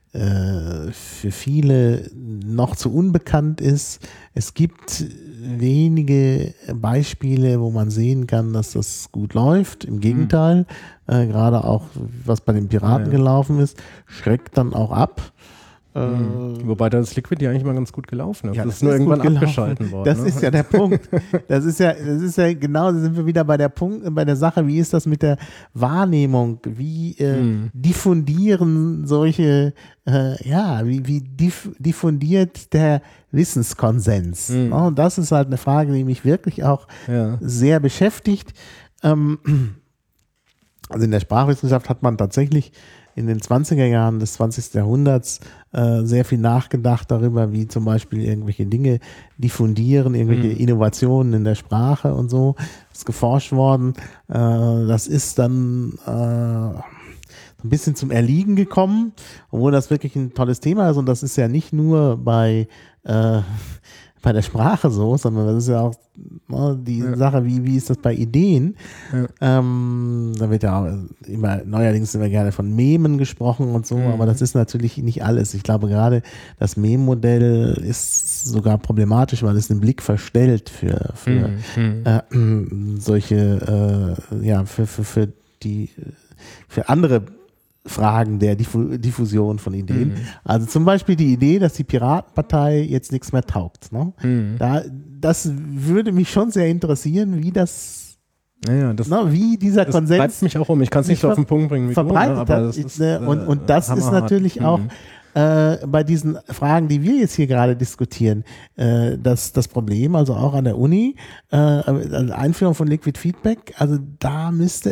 für viele noch zu unbekannt ist. Es gibt wenige Beispiele, wo man sehen kann, dass das gut läuft. Im Gegenteil, gerade auch, was bei den Piraten gelaufen ist, schreckt dann auch ab. Wobei das Liquid ja eigentlich mal ganz gut gelaufen ist. Ja, das ist nur irgendwann abgeschalten worden. Das ist ja der Punkt. Das ist ja genau, da sind wir wieder bei der Sache, wie ist das mit der Wahrnehmung? Wie diffundieren solche, wie diffundiert der Wissenskonsens? Und das ist halt eine Frage, die mich wirklich auch sehr beschäftigt. Also in der Sprachwissenschaft hat man tatsächlich in den 20er Jahren des 20. Jahrhunderts sehr viel nachgedacht darüber, wie zum Beispiel irgendwelche Dinge diffundieren, irgendwelche Innovationen in der Sprache und so. Das ist geforscht worden. Das ist dann ein bisschen zum Erliegen gekommen, obwohl das wirklich ein tolles Thema ist. Und das ist ja nicht nur bei der Sprache so, sondern das ist ja auch die Sache, wie ist das bei Ideen? Da wird ja auch neuerdings immer gerne von Memen gesprochen und so, aber das ist natürlich nicht alles. Ich glaube, gerade das Mem-Modell ist sogar problematisch, weil es den Blick verstellt für solche, für andere Fragen der Diffusion von Ideen. Also zum Beispiel die Idee, dass die Piratenpartei jetzt nichts mehr taugt. Ne? Das würde mich schon sehr interessieren, wie das, wie dieser Konsens treibt mich auch um. Ich kann es nicht so auf den Punkt bringen, wie verbreitet hat. Und das ist natürlich auch bei diesen Fragen, die wir jetzt hier gerade diskutieren, das Problem, also auch an der Uni, Einführung von Liquid Feedback, also da müsste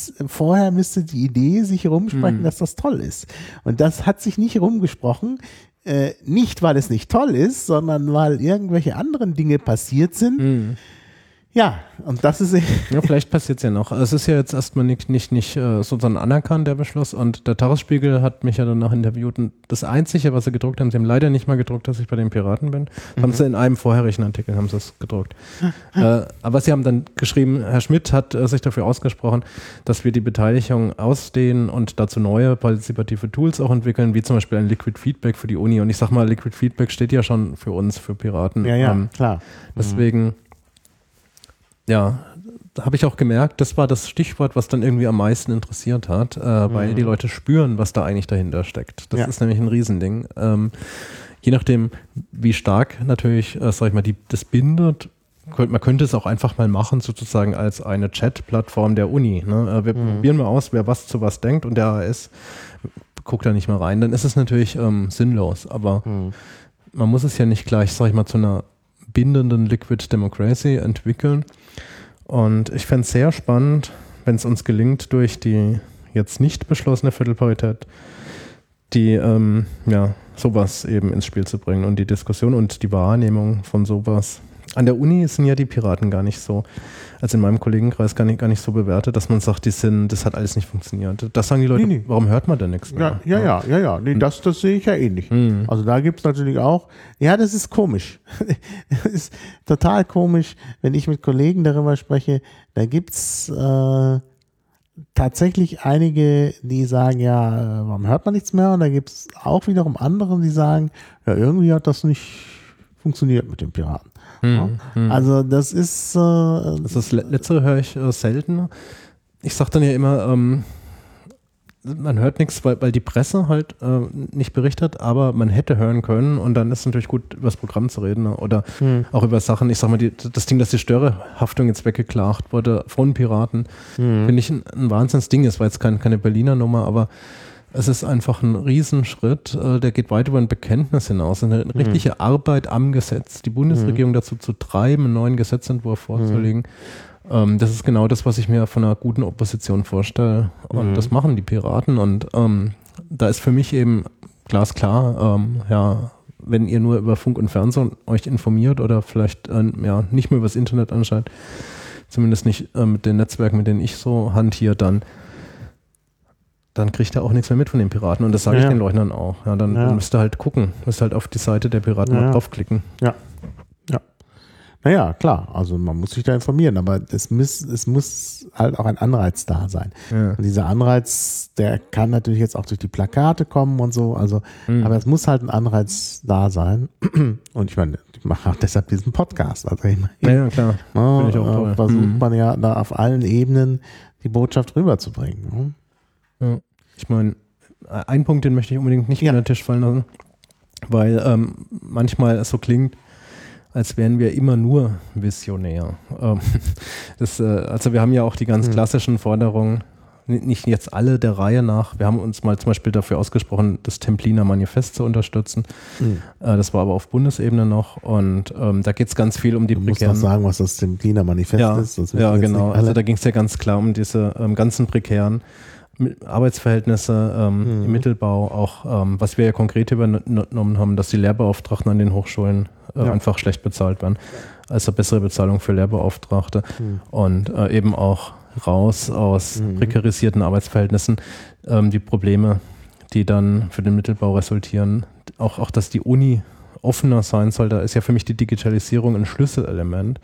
die Idee sich rumsprechen, dass das toll ist. Und das hat sich nicht rumgesprochen, nicht weil es nicht toll ist, sondern weil irgendwelche anderen Dinge passiert sind. Ja, und das ist... Ja, vielleicht passiert es ja noch. Es ist ja jetzt erstmal nicht sozusagen anerkannt, der Beschluss. Und der Tagesspiegel hat mich ja danach interviewt. Und das Einzige, was sie gedruckt haben, sie haben leider nicht mal gedruckt, dass ich bei den Piraten bin. Haben sie in einem vorherigen Artikel haben sie es gedruckt. Aber sie haben dann geschrieben, Herr Schmidt hat sich dafür ausgesprochen, dass wir die Beteiligung ausdehnen und dazu neue partizipative Tools auch entwickeln, wie zum Beispiel ein Liquid Feedback für die Uni. Und ich sag mal, Liquid Feedback steht ja schon für uns, für Piraten. Ja, klar. Deswegen... Ja, da habe ich auch gemerkt, das war das Stichwort, was dann irgendwie am meisten interessiert hat, weil die Leute spüren, was da eigentlich dahinter steckt. Das ist nämlich ein Riesending. Je nachdem, wie stark natürlich, sag ich mal, das bindet, man könnte es auch einfach mal machen, sozusagen als eine Chat-Plattform der Uni. Ne? Wir probieren mal aus, wer was zu was denkt und der AS guckt da nicht mal rein. Dann ist es natürlich sinnlos, aber man muss es ja nicht gleich, sag ich mal, zu einer bindenden Liquid Democracy entwickeln. Und ich fände es sehr spannend, wenn es uns gelingt, durch die jetzt nicht beschlossene Viertelparität die sowas eben ins Spiel zu bringen und die Diskussion und die Wahrnehmung von sowas. An der Uni sind ja die Piraten gar nicht so, also in meinem Kollegenkreis gar nicht so bewertet, dass man sagt, das hat alles nicht funktioniert. Das sagen die Leute, warum hört man denn nichts mehr? Ja. Nee, das sehe ich ja ähnlich. Also da gibt es natürlich auch, das ist komisch. Das ist total komisch, wenn ich mit Kollegen darüber spreche, da gibt es tatsächlich einige, die sagen, ja, warum hört man nichts mehr? Und da gibt es auch wiederum andere, die sagen, ja, irgendwie hat das nicht funktioniert mit den Piraten. Also das ist... das Letztere höre ich selten. Ich sage dann ja immer, man hört nichts, weil die Presse halt nicht berichtet, aber man hätte hören können und dann ist es natürlich gut, über das Programm zu reden, ne? Oder auch über Sachen, ich sag mal, das Ding, dass die Störerhaftung jetzt weggeklagt wurde von Piraten, finde ich ein Wahnsinnsding. Es war jetzt keine Berliner Nummer, aber es ist einfach ein Riesenschritt, der geht weit über ein Bekenntnis hinaus. Eine richtige Arbeit am Gesetz, die Bundesregierung dazu zu treiben, einen neuen Gesetzentwurf vorzulegen. Das ist genau das, was ich mir von einer guten Opposition vorstelle. Und das machen die Piraten. Und da ist für mich eben glasklar, wenn ihr nur über Funk und Fernsehen euch informiert oder vielleicht nicht mehr über das Internet anscheinend, zumindest nicht mit den Netzwerken, mit denen ich so hantiere, dann kriegt er auch nichts mehr mit von den Piraten. Und das sage ich den Leugnern auch. Ja, dann müsst ihr halt gucken, müsst halt auf die Seite der Piraten mal draufklicken. Ja. Naja, klar, also man muss sich da informieren, aber es muss halt auch ein Anreiz da sein. Ja. Und dieser Anreiz, der kann natürlich jetzt auch durch die Plakate kommen und so, also, aber es muss halt ein Anreiz da sein. Und ich meine, ich mache auch deshalb diesen Podcast. Also ja, klar. Finde ich auch toll. Versucht man ja da auf allen Ebenen die Botschaft rüberzubringen. Ja. Ich meine, einen Punkt, den möchte ich unbedingt nicht unter den Tisch fallen lassen, weil manchmal es so klingt, als wären wir immer nur visionär. Also wir haben ja auch die ganz klassischen Forderungen, nicht jetzt alle der Reihe nach. Wir haben uns mal zum Beispiel dafür ausgesprochen, das Templiner Manifest zu unterstützen. Das war aber auf Bundesebene noch und da geht es ganz viel um die prekären... Du musst doch sagen, was das Templiner Manifest ist. Ja, genau. Also da ging es ja ganz klar um diese ganzen prekären Arbeitsverhältnisse im Mittelbau, auch was wir ja konkret übernommen haben, dass die Lehrbeauftragten an den Hochschulen einfach schlecht bezahlt werden. Also bessere Bezahlung für Lehrbeauftragte und eben auch raus aus prekarisierten Arbeitsverhältnissen die Probleme, die dann für den Mittelbau resultieren. Auch dass die Uni offener sein soll, da ist ja für mich die Digitalisierung ein Schlüsselelement.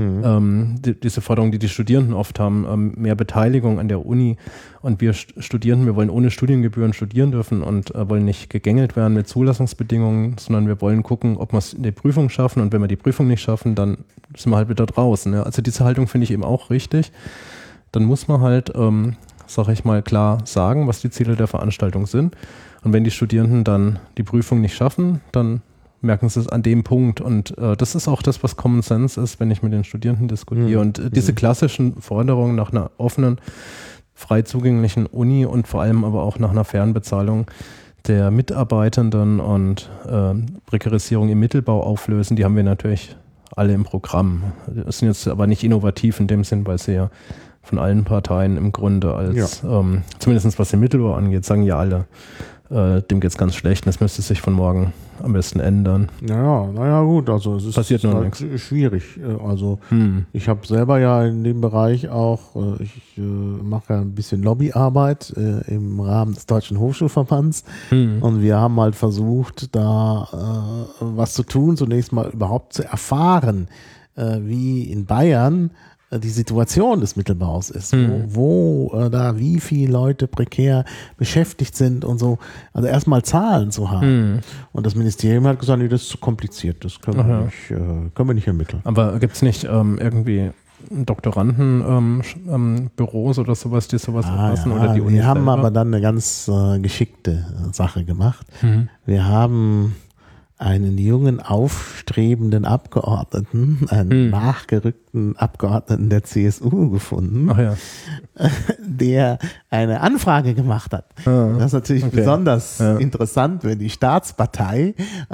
Diese Forderung, die Studierenden oft haben, mehr Beteiligung an der Uni und wir Studierenden, wir wollen ohne Studiengebühren studieren dürfen und wollen nicht gegängelt werden mit Zulassungsbedingungen, sondern wir wollen gucken, ob wir es in der Prüfung schaffen und wenn wir die Prüfung nicht schaffen, dann sind wir halt wieder draußen. Ja. Also diese Haltung finde ich eben auch richtig. Dann muss man halt, sage ich mal, klar sagen, was die Ziele der Veranstaltung sind und wenn die Studierenden dann die Prüfung nicht schaffen, dann merken sie es an dem Punkt und das ist auch das, was Common Sense ist, wenn ich mit den Studierenden diskutiere und diese klassischen Forderungen nach einer offenen, frei zugänglichen Uni und vor allem aber auch nach einer fairen Bezahlung der Mitarbeitenden und Prekarisierung im Mittelbau auflösen, die haben wir natürlich alle im Programm. Das sind jetzt aber nicht innovativ in dem Sinn, weil sie ja von allen Parteien im Grunde als, zumindest was den Mittelbau angeht, sagen ja alle, dem geht es ganz schlecht und das müsste sich von morgen am besten ändern. Naja gut, also es ist passiert nur halt schwierig. Also ich habe selber ja in dem Bereich auch, ich mache ja ein bisschen Lobbyarbeit im Rahmen des Deutschen Hochschulverbands und wir haben halt versucht, da was zu tun, zunächst mal überhaupt zu erfahren, wie in Bayern die Situation des Mittelbaus ist, wo da wie viele Leute prekär beschäftigt sind und so, also erstmal Zahlen zu haben. Und das Ministerium hat gesagt, nee, das ist zu kompliziert, das können wir nicht ermitteln. Aber gibt es nicht irgendwie Doktorandenbüros oder sowas, die sowas erfassen? Oder die Uni wir haben selber? aber dann eine ganz geschickte Sache gemacht. Wir haben einen jungen, aufstrebenden Abgeordneten, einen nachgerückten Abgeordneten der CSU gefunden, der eine Anfrage gemacht hat. Das ist natürlich besonders interessant, wenn die Staatspartei,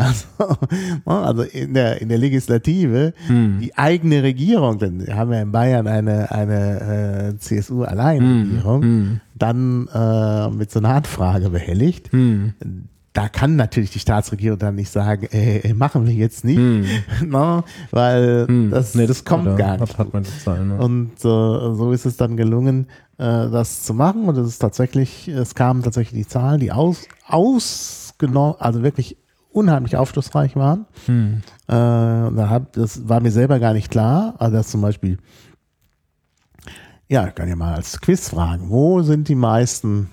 also in der Legislative, die eigene Regierung, denn wir haben ja in Bayern eine CSU-Alleinregierung, dann mit so einer Anfrage behelligt. Da kann natürlich die Staatsregierung dann nicht sagen, machen wir jetzt nicht, no, weil das kommt gar nicht. Hat man die Zahlen, ne? Und so ist es dann gelungen, das zu machen. Und es kamen tatsächlich die Zahlen, die ausgenommen, also wirklich unheimlich aufschlussreich waren. Das war mir selber gar nicht klar, also dass zum Beispiel Ja, ich kann ja mal als Quiz fragen. Wo sind die meisten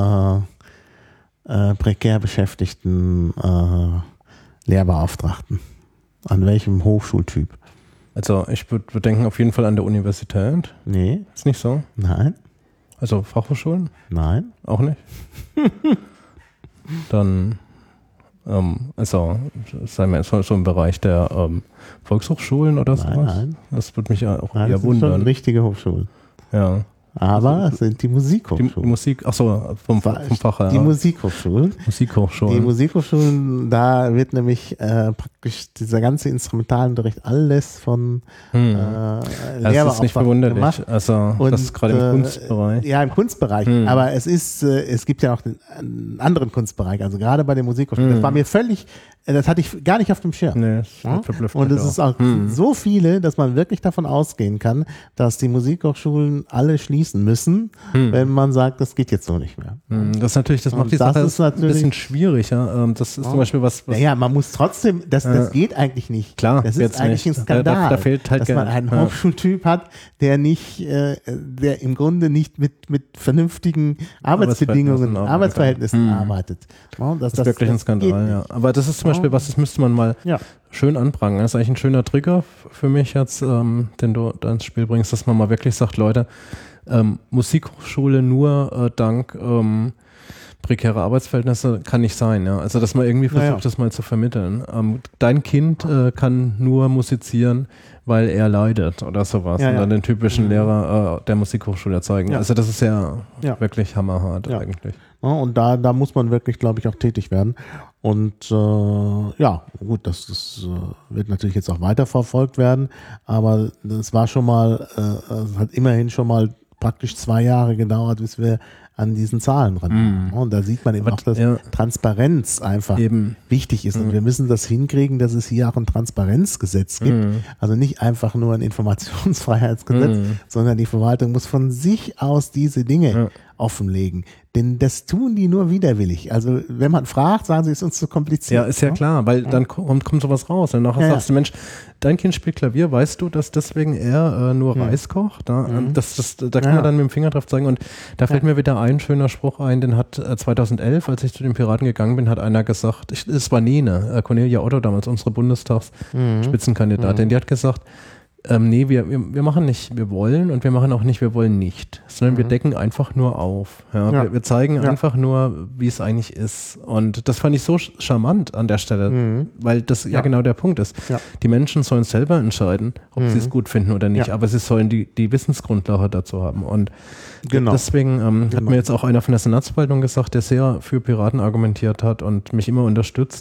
prekär beschäftigten Lehrbeauftragten? An welchem Hochschultyp? Also ich würde denken auf jeden Fall an der Universität. Nee. Ist nicht so? Nein. Also Fachhochschulen? Nein. Auch nicht? Dann, also sagen wir so im Bereich der Volkshochschulen oder sowas? Nein. Das würde mich ja auch Nein, eher das sind wundern. schon richtige Hochschulen. Ja. Aber es sind die Musikhochschulen. Die Musik, achso, vom Fach her. Die Musikhochschulen. Musikhochschulen. Die Musikhochschulen, da wird nämlich praktisch dieser ganze Instrumentalunterricht alles von Das ist nicht Lehrbeauftragten verwunderlich. gemacht. Also das ist gerade im Kunstbereich. Ja, im Kunstbereich. Aber es gibt ja auch einen anderen Kunstbereich, also gerade bei den Musikhochschulen. Das war mir völlig, das hatte ich gar nicht auf dem Schirm. Nee, das verblüfft Und mich es ist auch so viele, dass man wirklich davon ausgehen kann, dass die Musikhochschulen alle schließen müssen, wenn man sagt, das geht jetzt so nicht mehr. Das ist natürlich, das macht die das Sache ist ein bisschen schwierig. Ja? Das ist zum Beispiel was naja, man muss trotzdem, das geht eigentlich nicht. Klar, das ist jetzt eigentlich nicht. ein Skandal, Da fehlt halt dass man einen Hochschultyp hat, der nicht, der im Grunde nicht mit vernünftigen Arbeitsbedingungen, Arbeitsverhältnissen arbeitet. Ja, das ist wirklich ein Skandal, ja. Aber das ist zum Beispiel was, das müsste man mal schön anprangern. Das ist eigentlich ein schöner Trigger für mich jetzt, den du da ins Spiel bringst, dass man mal wirklich sagt, Leute, Musikhochschule nur dank prekäre Arbeitsverhältnisse kann nicht sein. Ja? Also dass man irgendwie versucht, das mal zu vermitteln. Dein Kind kann nur musizieren, weil er leidet oder sowas. Und dann den typischen Lehrer der Musikhochschule zeigen. Also das ist ja wirklich hammerhart eigentlich. Ja, und da muss man wirklich, glaube ich, auch tätig werden. Und gut, das wird natürlich jetzt auch weiterverfolgt werden, aber das war schon mal, es hat immerhin schon mal praktisch 2 Jahre gedauert, bis wir an diesen Zahlen ran waren. Und da sieht man eben auch, dass Transparenz einfach wichtig ist. Und wir müssen das hinkriegen, dass es hier auch ein Transparenzgesetz gibt. Also nicht einfach nur ein Informationsfreiheitsgesetz, sondern die Verwaltung muss von sich aus diese Dinge offenlegen. Denn das tun die nur widerwillig. Also wenn man fragt, sagen sie, es ist uns zu kompliziert. Ja, ist ja klar, weil dann kommt sowas raus. Und nachher sagst du, Mensch, dein Kind spielt Klavier, weißt du, dass deswegen er nur Reis kocht? Da kann man dann mit dem Finger drauf zeigen. Und da fällt mir wieder ein schöner Spruch ein, den hat 2011, als ich zu den Piraten gegangen bin, hat einer gesagt, es war Nene, Cornelia Otto damals, unsere Bundestagsspitzenkandidatin, die hat gesagt, nee, wir machen nicht, wir wollen und wir machen auch nicht, wir wollen nicht, sondern wir decken einfach nur auf. Ja? Wir zeigen einfach nur, wie es eigentlich ist. Und das fand ich so charmant an der Stelle, weil das genau der Punkt ist. Ja. Die Menschen sollen selber entscheiden, ob sie es gut finden oder nicht, aber sie sollen die Wissensgrundlage dazu haben. Und deswegen hat mir jetzt auch einer von der Senatsverwaltung gesagt, der sehr für Piraten argumentiert hat und mich immer unterstützt.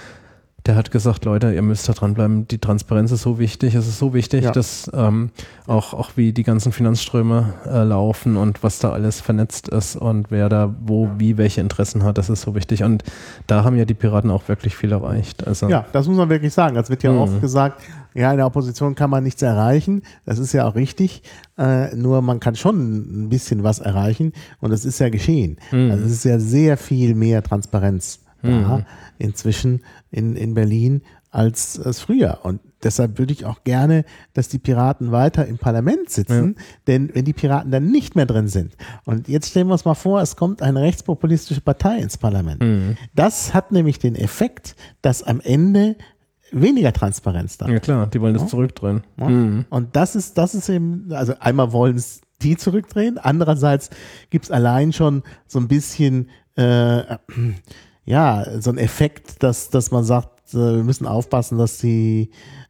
Der hat gesagt, Leute, ihr müsst da dranbleiben, die Transparenz ist so wichtig, es ist so wichtig, dass auch wie die ganzen Finanzströme laufen und was da alles vernetzt ist und wer da wie welche Interessen hat, das ist so wichtig. Und da haben ja die Piraten auch wirklich viel erreicht. Also, ja, das muss man wirklich sagen. Das wird ja oft gesagt, ja, in der Opposition kann man nichts erreichen. Das ist ja auch richtig. Nur man kann schon ein bisschen was erreichen und das ist ja geschehen. Also es ist ja sehr viel mehr Transparenz da inzwischen in Berlin als früher. Und deshalb würde ich auch gerne, dass die Piraten weiter im Parlament sitzen, denn wenn die Piraten dann nicht mehr drin sind und jetzt stellen wir uns mal vor, es kommt eine rechtspopulistische Partei ins Parlament. Das hat nämlich den Effekt, dass am Ende weniger Transparenz da ist. Ja klar, die wollen das zurückdrehen. Ja? Und das ist eben, also einmal wollen es die zurückdrehen, andererseits gibt es allein schon so ein bisschen so ein Effekt, dass man sagt, wir müssen aufpassen, dass die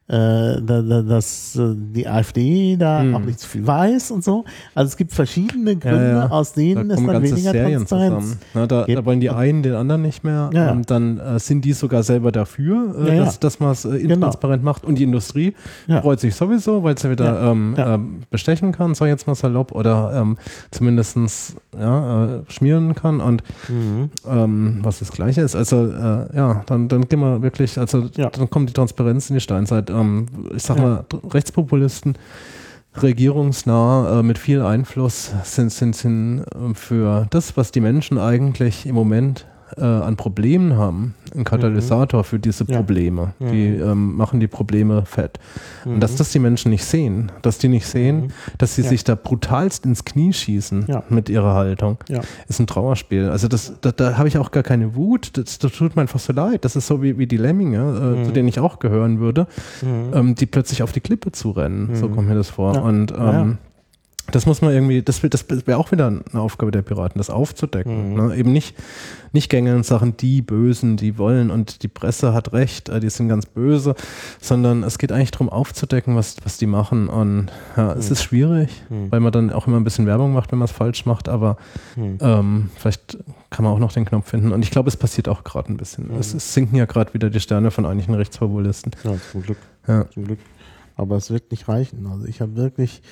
AfD da auch nicht zu viel weiß und so. Also es gibt verschiedene Gründe, aus denen es dann weniger Transparenz gibt. Da wollen die einen den anderen nicht mehr. Dann sind die sogar selber dafür, dass man es intransparent macht. Und die Industrie freut sich sowieso, weil sie wieder bestechen kann, sag ich jetzt mal salopp, oder zumindest schmieren kann. Und was das Gleiche ist. Also dann gehen wir wirklich, dann kommt die Transparenz in die Steinzeit. Ich sag mal, Rechtspopulisten, regierungsnah, mit viel Einfluss sind für das, was die Menschen eigentlich im Moment an Problemen haben, ein Katalysator für diese Probleme. Die machen die Probleme fett. Und dass das die Menschen nicht sehen, dass die nicht sehen, dass sie sich da brutalst ins Knie schießen mit ihrer Haltung, ist ein Trauerspiel. Also da habe ich auch gar keine Wut, das tut mir einfach so leid. Das ist so wie die Lemminge, zu denen ich auch gehören würde, die plötzlich auf die Klippe zu rennen. So kommt mir das vor. Und das muss man irgendwie, das wäre auch wieder eine Aufgabe der Piraten, das aufzudecken. Ne? Eben nicht gängeln Sachen, die Bösen, die wollen und die Presse hat recht, die sind ganz böse, sondern es geht eigentlich darum aufzudecken, was die machen. Und es ist schwierig, weil man dann auch immer ein bisschen Werbung macht, wenn man es falsch macht, aber vielleicht kann man auch noch den Knopf finden. Und ich glaube, es passiert auch gerade ein bisschen. Es sinken ja gerade wieder die Sterne von einigen Rechtspopulisten. Ja, zum Glück. Ja. Zum Glück. Aber es wird nicht reichen. Also ich habe wirklich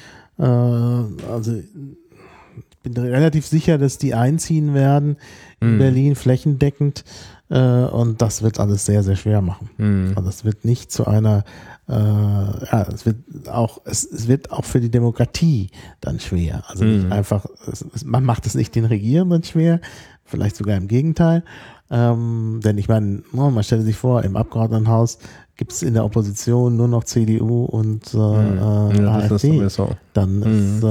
ich bin relativ sicher, dass die einziehen werden in Berlin flächendeckend und das wird alles sehr, sehr schwer machen. Also es wird nicht zu einer, es wird auch für die Demokratie dann schwer. Also nicht einfach, man macht es nicht den Regierenden schwer, vielleicht sogar im Gegenteil. Denn ich meine, man stelle sich vor, im Abgeordnetenhaus gibt es in der Opposition nur noch CDU und AfD. Dann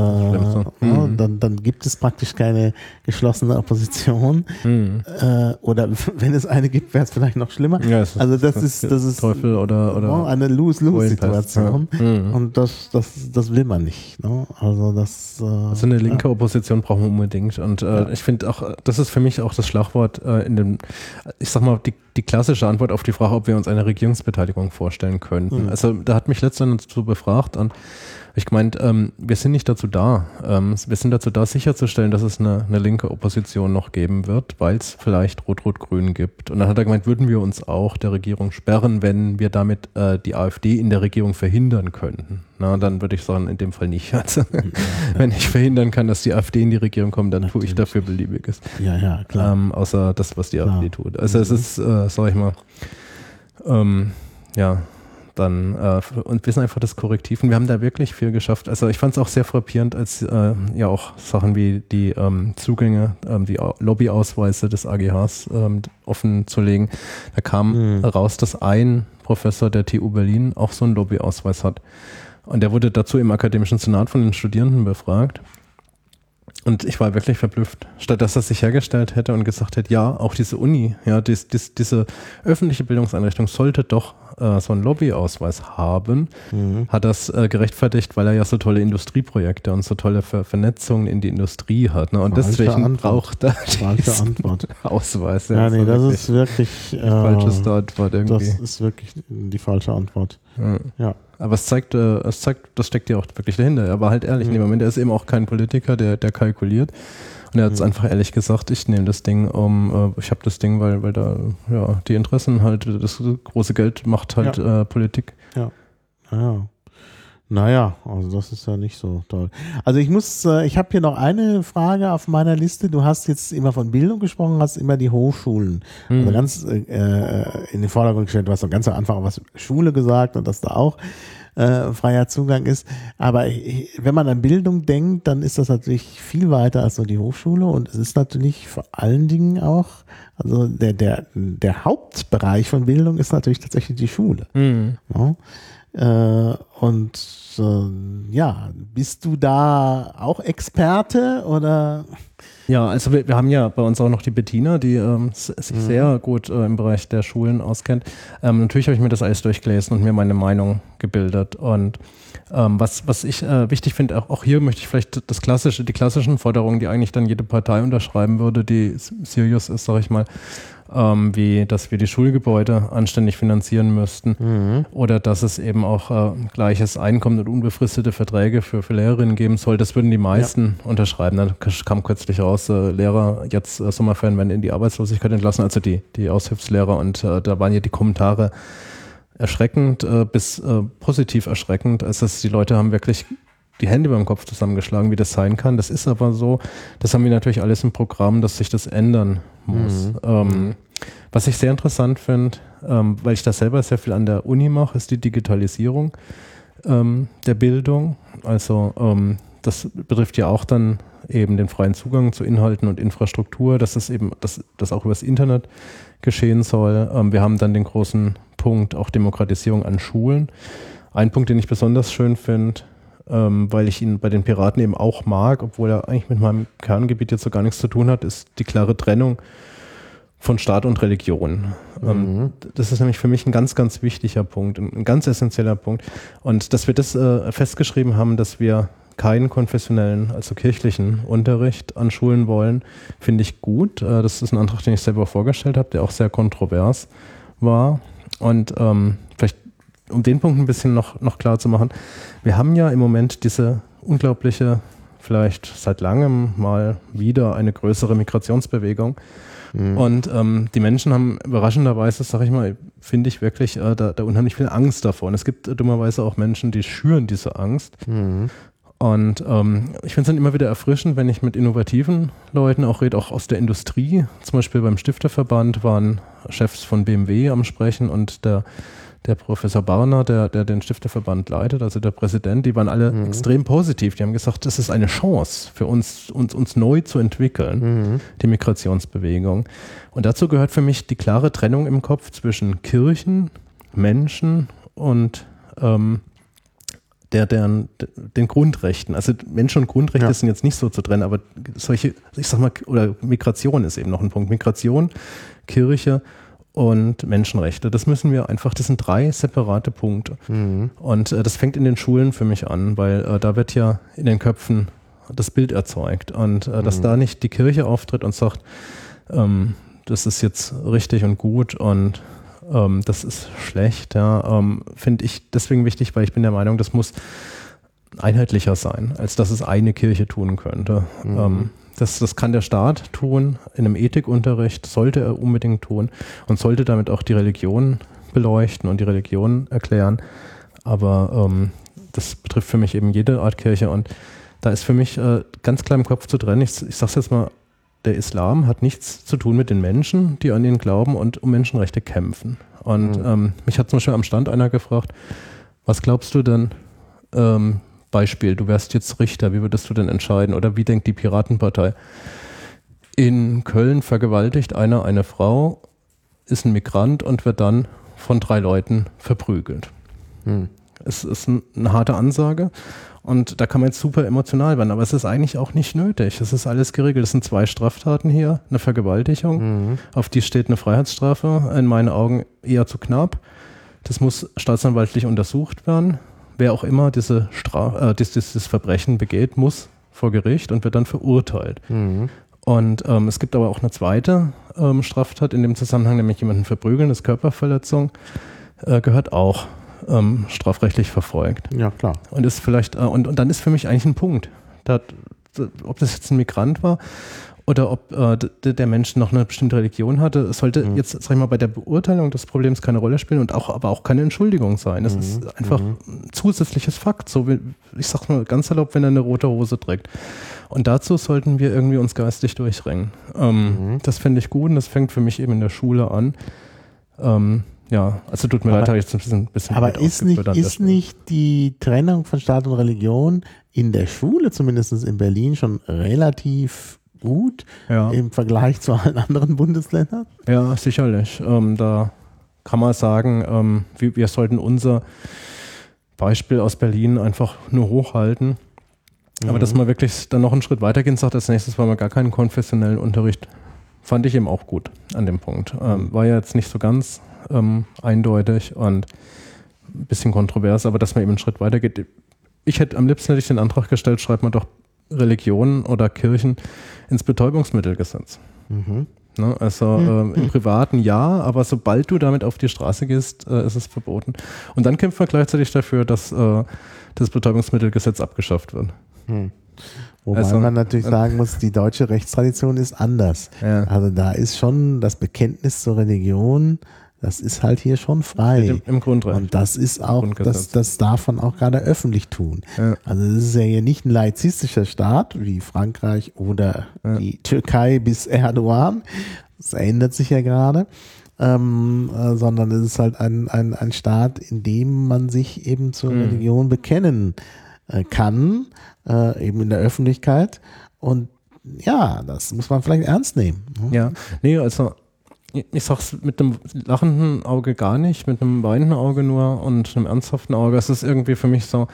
dann gibt es praktisch keine geschlossene Opposition. Oder wenn es eine gibt, wäre es vielleicht noch schlimmer. Ja, das ist Teufel oder eine Lose-Lose-Situation. Und das will man nicht. Ne? Also eine linke Opposition brauchen wir unbedingt. Und ich finde auch, das ist für mich auch das Schlagwort ich sag mal, die klassische Antwort auf die Frage, ob wir uns eine Regierungsbeteiligung vorstellen könnten. Also da hat mich letztens dazu befragt und ich gemeint, wir sind nicht dazu da. Wir sind dazu da, sicherzustellen, dass es eine linke Opposition noch geben wird, weil es vielleicht Rot-Rot-Grün gibt. Und dann hat er gemeint, würden wir uns auch der Regierung sperren, wenn wir damit die AfD in der Regierung verhindern könnten. Na, dann würde ich sagen, in dem Fall nicht. Also, wenn ich verhindern kann, dass die AfD in die Regierung kommt, dann tue ich dafür Beliebiges. Ja, klar. Außer das, was die AfD tut. Also es ist, sag ich mal, dann, und wir sind einfach das Korrektiv und wir haben da wirklich viel geschafft. Also ich fand es auch sehr frappierend, als auch Sachen wie die Zugänge, die Lobbyausweise des AGHs offen zu legen. Da kam raus, dass ein Professor der TU Berlin auch so einen Lobbyausweis hat. Und der wurde dazu im Akademischen Senat von den Studierenden befragt. Und ich war wirklich verblüfft. Statt dass er sich hergestellt hätte und gesagt hätte, ja, auch diese Uni, diese öffentliche Bildungseinrichtung sollte doch so einen Lobbyausweis haben, hat das gerechtfertigt, weil er ja so tolle Industrieprojekte und so tolle Vernetzungen in die Industrie hat. Ne? Und deswegen braucht er diesen Ausweis. Ja, nee, das ist wirklich falsche Antwort irgendwie. Das ist wirklich die falsche Antwort. Ja. Aber es zeigt, das steckt ja auch wirklich dahinter. Er war halt ehrlich in dem Moment. Er ist eben auch kein Politiker, der kalkuliert. Und er hat es einfach ehrlich gesagt, ich nehme das Ding ich habe das Ding, weil da die Interessen halt, das große Geld macht halt Politik. Ja. Naja, also das ist ja nicht so toll. Also ich habe hier noch eine Frage auf meiner Liste. Du hast jetzt immer von Bildung gesprochen, hast immer die Hochschulen also ganz in den Vordergrund gestellt. Du hast am ganz am Anfang auch was über Schule gesagt und dass da auch freier Zugang ist. Aber wenn man an Bildung denkt, dann ist das natürlich viel weiter als nur die Hochschule und es ist natürlich vor allen Dingen auch, also der Hauptbereich von Bildung ist natürlich tatsächlich die Schule. Ja. Bist du da auch Experte oder? Ja, also wir haben ja bei uns auch noch die Bettina, die sich sehr gut im Bereich der Schulen auskennt. Natürlich habe ich mir das alles durchgelesen und mir meine Meinung gebildet. Und was ich wichtig finde, auch hier möchte ich vielleicht die klassischen Forderungen, die eigentlich dann jede Partei unterschreiben würde, die seriös ist, sage ich mal, wie dass wir die Schulgebäude anständig finanzieren müssten oder dass es eben auch gleiches Einkommen und unbefristete Verträge für Lehrerinnen geben soll. Das würden die meisten unterschreiben. Dann kam kürzlich raus, Lehrer jetzt Sommerferien werden in die Arbeitslosigkeit entlassen, also die Aushilfslehrer und da waren ja die Kommentare erschreckend bis positiv erschreckend. Also die Leute haben wirklich die Hände beim Kopf zusammengeschlagen, wie das sein kann. Das ist aber so, das haben wir natürlich alles im Programm, dass sich das ändern muss. Was ich sehr interessant finde, weil ich da selber sehr viel an der Uni mache, ist die Digitalisierung der Bildung. Also das betrifft ja auch dann eben den freien Zugang zu Inhalten und Infrastruktur, dass es eben, dass das auch übers Internet geschehen soll. Wir haben dann den großen Punkt auch Demokratisierung an Schulen. Ein Punkt, den ich besonders schön finde, weil ich ihn bei den Piraten eben auch mag, obwohl er eigentlich mit meinem Kerngebiet jetzt so gar nichts zu tun hat, ist die klare Trennung von Staat und Religion. Das ist nämlich für mich ein ganz, ganz wichtiger Punkt, ein ganz essentieller Punkt. Und dass wir das festgeschrieben haben, dass wir keinen konfessionellen, also kirchlichen Unterricht an Schulen wollen, finde ich gut. Das ist ein Antrag, den ich selber vorgestellt habe, der auch sehr kontrovers war. Und vielleicht, um den Punkt ein bisschen noch klar zu machen, wir haben ja im Moment diese unglaubliche, vielleicht seit langem mal wieder eine größere Migrationsbewegung. Und die Menschen haben überraschenderweise, sage ich mal, finde ich wirklich, da unheimlich viel Angst davor. Und es gibt dummerweise auch Menschen, die schüren diese Angst. Und ich finde es dann immer wieder erfrischend, wenn ich mit innovativen Leuten auch rede, auch aus der Industrie. Zum Beispiel beim Stifterverband waren Chefs von BMW am Sprechen und der Professor Barner, der den Stifterverband leitet, also der Präsident, die waren alle extrem positiv. Die haben gesagt, das ist eine Chance für uns neu zu entwickeln, die Migrationsbewegung. Und dazu gehört für mich die klare Trennung im Kopf zwischen Kirchen, Menschen und den Grundrechten. Also Menschen und Grundrechte sind jetzt nicht so zu trennen, aber solche, ich sag mal, oder Migration ist eben noch ein Punkt. Migration, Kirche und Menschenrechte. Das müssen wir einfach, das sind 3 separate Punkte. Und das fängt in den Schulen für mich an, weil da wird ja in den Köpfen das Bild erzeugt. Und dass da nicht die Kirche auftritt und sagt, das ist jetzt richtig und gut und das ist schlecht, finde ich deswegen wichtig, weil ich bin der Meinung, das muss einheitlicher sein, als dass es eine Kirche tun könnte. Das kann der Staat tun, in einem Ethikunterricht sollte er unbedingt tun und sollte damit auch die Religion beleuchten und die Religion erklären. Aber das betrifft für mich eben jede Art Kirche und da ist für mich ganz klar im Kopf zu trennen. Ich sage es jetzt mal, der Islam hat nichts zu tun mit den Menschen, die an ihn glauben und um Menschenrechte kämpfen. Und mich hat zum Beispiel am Stand einer gefragt, was glaubst du denn, Beispiel, du wärst jetzt Richter, wie würdest du denn entscheiden? Oder wie denkt die Piratenpartei? In Köln vergewaltigt einer eine Frau, ist ein Migrant und wird dann von 3 Leuten verprügelt. Es ist eine harte Ansage und da kann man jetzt super emotional werden, aber es ist eigentlich auch nicht nötig. Es ist alles geregelt. Es sind 2 Straftaten hier, eine Vergewaltigung, auf die steht eine Freiheitsstrafe, in meinen Augen eher zu knapp. Das muss staatsanwaltlich untersucht werden. Wer auch immer dieses Verbrechen begeht, muss vor Gericht und wird dann verurteilt. Und es gibt aber auch eine zweite Straftat in dem Zusammenhang, nämlich jemanden verprügeln, das Körperverletzung, gehört auch strafrechtlich verfolgt. Ja, klar. Und ist vielleicht, und dann ist für mich eigentlich ein Punkt, ob das jetzt ein Migrant war oder ob der Mensch noch eine bestimmte Religion hatte, es sollte jetzt, sag ich mal, bei der Beurteilung des Problems keine Rolle spielen und aber auch keine Entschuldigung sein. Das ist einfach ein zusätzliches Fakt. So wie, ich sag mal ganz erlaubt, wenn er eine rote Hose trägt. Und dazu sollten wir irgendwie uns geistig durchringen. Das fände ich gut und das fängt für mich eben in der Schule an. Ja, also tut mir leid, habe ich jetzt ein bisschen aber ist nicht die Trennung von Staat und Religion in der Schule, zumindest in Berlin, schon relativ gut im Vergleich zu allen anderen Bundesländern? Ja, sicherlich. Da kann man sagen, wir sollten unser Beispiel aus Berlin einfach nur hochhalten. Aber dass man wirklich dann noch einen Schritt weitergehen sagt, als nächstes wollen wir gar keinen konfessionellen Unterricht, fand ich eben auch gut an dem Punkt. War ja jetzt nicht so ganz eindeutig und ein bisschen kontrovers, aber dass man eben einen Schritt weitergeht. Am liebsten hätte ich den Antrag gestellt, schreibt man doch Religionen oder Kirchen ins Betäubungsmittelgesetz. Ne, also im Privaten ja, aber sobald du damit auf die Straße gehst, ist es verboten. Und dann kämpft man gleichzeitig dafür, dass das Betäubungsmittelgesetz abgeschafft wird. Wobei man natürlich sagen muss, die deutsche Rechtstradition ist anders. Ja. Also da ist schon das Bekenntnis zur Religion, das ist halt hier schon frei. Im Grundrecht. Und das ist auch, das darf man auch gerade öffentlich tun. Ja. Also das ist ja hier nicht ein laizistischer Staat wie Frankreich oder die Türkei bis Erdogan. Das ändert sich ja gerade. Sondern es ist halt ein Staat, in dem man sich eben zur Religion bekennen kann, eben in der Öffentlichkeit. Und ja, das muss man vielleicht ernst nehmen. Ja, nee, also ich sag's mit einem lachenden Auge gar nicht, mit einem weinenden Auge nur und einem ernsthaften Auge. Es ist irgendwie für mich so,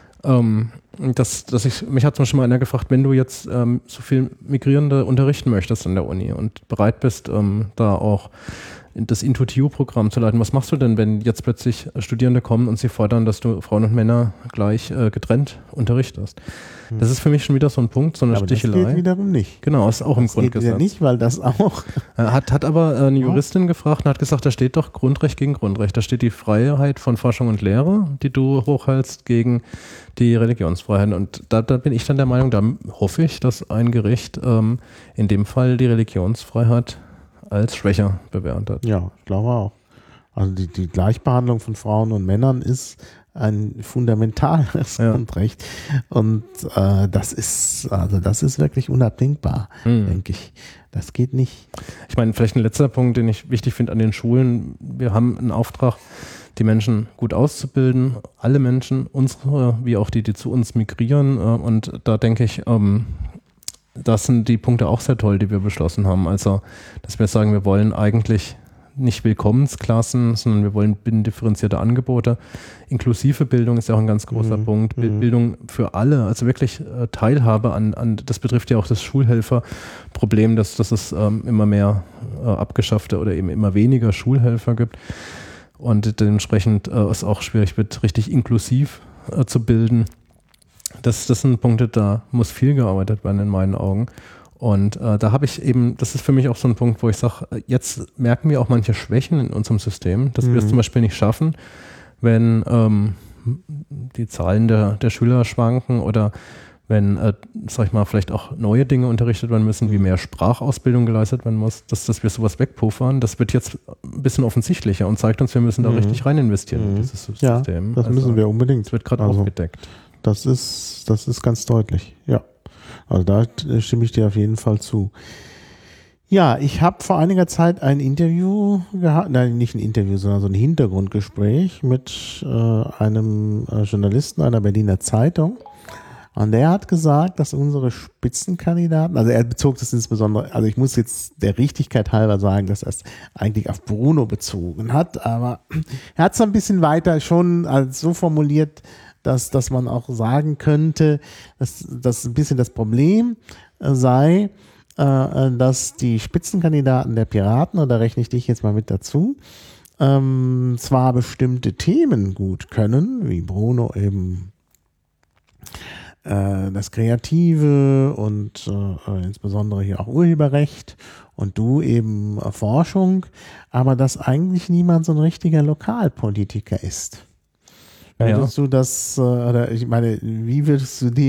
mich hat zum Beispiel mal einer gefragt, wenn du jetzt so viel Migrierende unterrichten möchtest an der Uni und bereit bist, da auch das Into-TU-Programm zu leiten, was machst du denn, wenn jetzt plötzlich Studierende kommen und sie fordern, dass du Frauen und Männer gleich getrennt unterrichtest? Das ist für mich schon wieder so ein Punkt, so eine Stichelei. Das geht wiederum nicht. Genau, ist auch im Grundgesetz. Das geht wieder nicht, weil das auch... Hat aber eine Juristin gefragt und hat gesagt, da steht doch Grundrecht gegen Grundrecht. Da steht die Freiheit von Forschung und Lehre, die du hochhältst, gegen die Religionsfreiheit. Und da bin ich dann der Meinung, da hoffe ich, dass ein Gericht in dem Fall die Religionsfreiheit als schwächer bewertet. Ja, ich glaube auch. Also die Gleichbehandlung von Frauen und Männern ist ein fundamentales Grundrecht. Und das ist wirklich unabdingbar, denke ich. Das geht nicht. Ich meine, vielleicht ein letzter Punkt, den ich wichtig finde an den Schulen. Wir haben einen Auftrag, die Menschen gut auszubilden. Alle Menschen, unsere wie auch die zu uns migrieren. Und da denke ich, das sind die Punkte auch sehr toll, die wir beschlossen haben. Also, dass wir sagen, wir wollen eigentlich nicht Willkommensklassen, sondern wir wollen bindifferenzierte Angebote. Inklusive Bildung ist ja auch ein ganz großer Punkt. Bildung für alle, also wirklich Teilhabe an, das betrifft ja auch das Schulhelferproblem, dass es immer mehr abgeschaffte oder eben immer weniger Schulhelfer gibt und dementsprechend es auch schwierig wird, richtig inklusiv zu bilden. Das sind Punkte, da muss viel gearbeitet werden in meinen Augen. Und da habe ich eben, das ist für mich auch so ein Punkt, wo ich sage, jetzt merken wir auch manche Schwächen in unserem System, dass wir es zum Beispiel nicht schaffen, wenn die Zahlen der Schüler schwanken oder wenn, sag ich mal, vielleicht auch neue Dinge unterrichtet werden müssen, wie mehr Sprachausbildung geleistet werden muss, dass wir sowas wegpuffern. Das wird jetzt ein bisschen offensichtlicher und zeigt uns, wir müssen da richtig rein investieren in dieses System. Ja, das müssen wir unbedingt. Das wird gerade aufgedeckt. Das ist ganz deutlich, ja. Also da stimme ich dir auf jeden Fall zu. Ja, ich habe vor einiger Zeit ein Interview gehabt, nein, nicht ein Interview, sondern so ein Hintergrundgespräch mit einem Journalisten einer Berliner Zeitung. Und der hat gesagt, dass unsere Spitzenkandidaten, also er bezog das insbesondere, also ich muss jetzt der Richtigkeit halber sagen, dass er es eigentlich auf Bruno bezogen hat, aber er hat es ein bisschen weiter schon als so formuliert, dass man auch sagen könnte, dass ein bisschen das Problem sei, dass die Spitzenkandidaten der Piraten, und da rechne ich dich jetzt mal mit dazu, zwar bestimmte Themen gut können, wie Bruno eben das Kreative und insbesondere hier auch Urheberrecht und du eben Forschung, aber dass eigentlich niemand so ein richtiger Lokalpolitiker ist. Würdest du das, oder ich meine, wie würdest du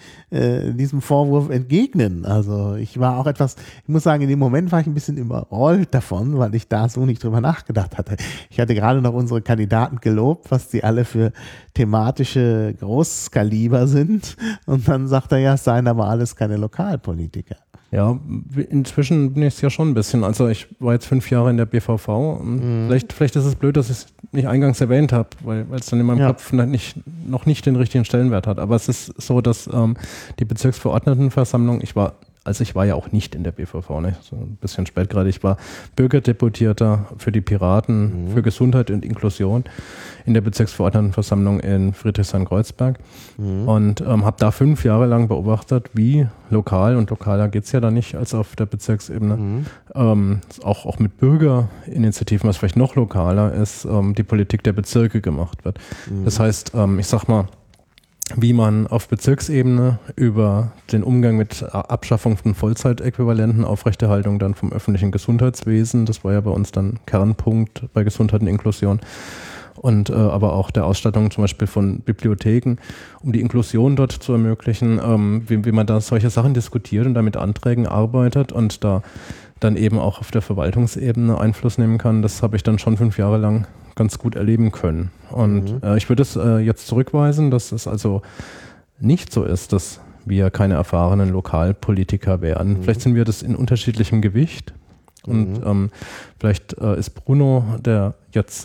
diesem Vorwurf entgegnen? Also ich muss sagen, in dem Moment war ich ein bisschen überrollt davon, weil ich da so nicht drüber nachgedacht hatte. Ich hatte gerade noch unsere Kandidaten gelobt, was die alle für thematische Großkaliber sind. Und dann sagt er, ja, es seien aber alles keine Lokalpolitiker. Ja, inzwischen bin ich es ja schon ein bisschen. Also ich war jetzt 5 Jahre in der BVV und vielleicht ist es blöd, dass ich es nicht eingangs erwähnt habe, weil es dann in meinem Kopf noch nicht den richtigen Stellenwert hat. Aber es ist so, dass die Bezirksverordnetenversammlung, ich war ja auch nicht in der BVV, ne? So ein bisschen spät gerade. Ich war Bürgerdeputierter für die Piraten, für Gesundheit und Inklusion in der Bezirksverordnetenversammlung in Friedrichshain-Kreuzberg und habe da 5 Jahre lang beobachtet, wie lokal, und lokaler geht es ja da nicht als auf der Bezirksebene, auch mit Bürgerinitiativen, was vielleicht noch lokaler ist, die Politik der Bezirke gemacht wird. Das heißt, ich sag mal, wie man auf Bezirksebene über den Umgang mit Abschaffung von Vollzeitäquivalenten, Aufrechterhaltung dann vom öffentlichen Gesundheitswesen, das war ja bei uns dann Kernpunkt bei Gesundheit und Inklusion, und aber auch der Ausstattung zum Beispiel von Bibliotheken, um die Inklusion dort zu ermöglichen, wie man da solche Sachen diskutiert und da mit Anträgen arbeitet und da dann eben auch auf der Verwaltungsebene Einfluss nehmen kann. Das habe ich dann schon 5 Jahre lang ganz gut erleben können. Und ich würde es jetzt zurückweisen, dass es also nicht so ist, dass wir keine erfahrenen Lokalpolitiker wären. Vielleicht sind wir das in unterschiedlichem Gewicht. Und vielleicht ist Bruno, der jetzt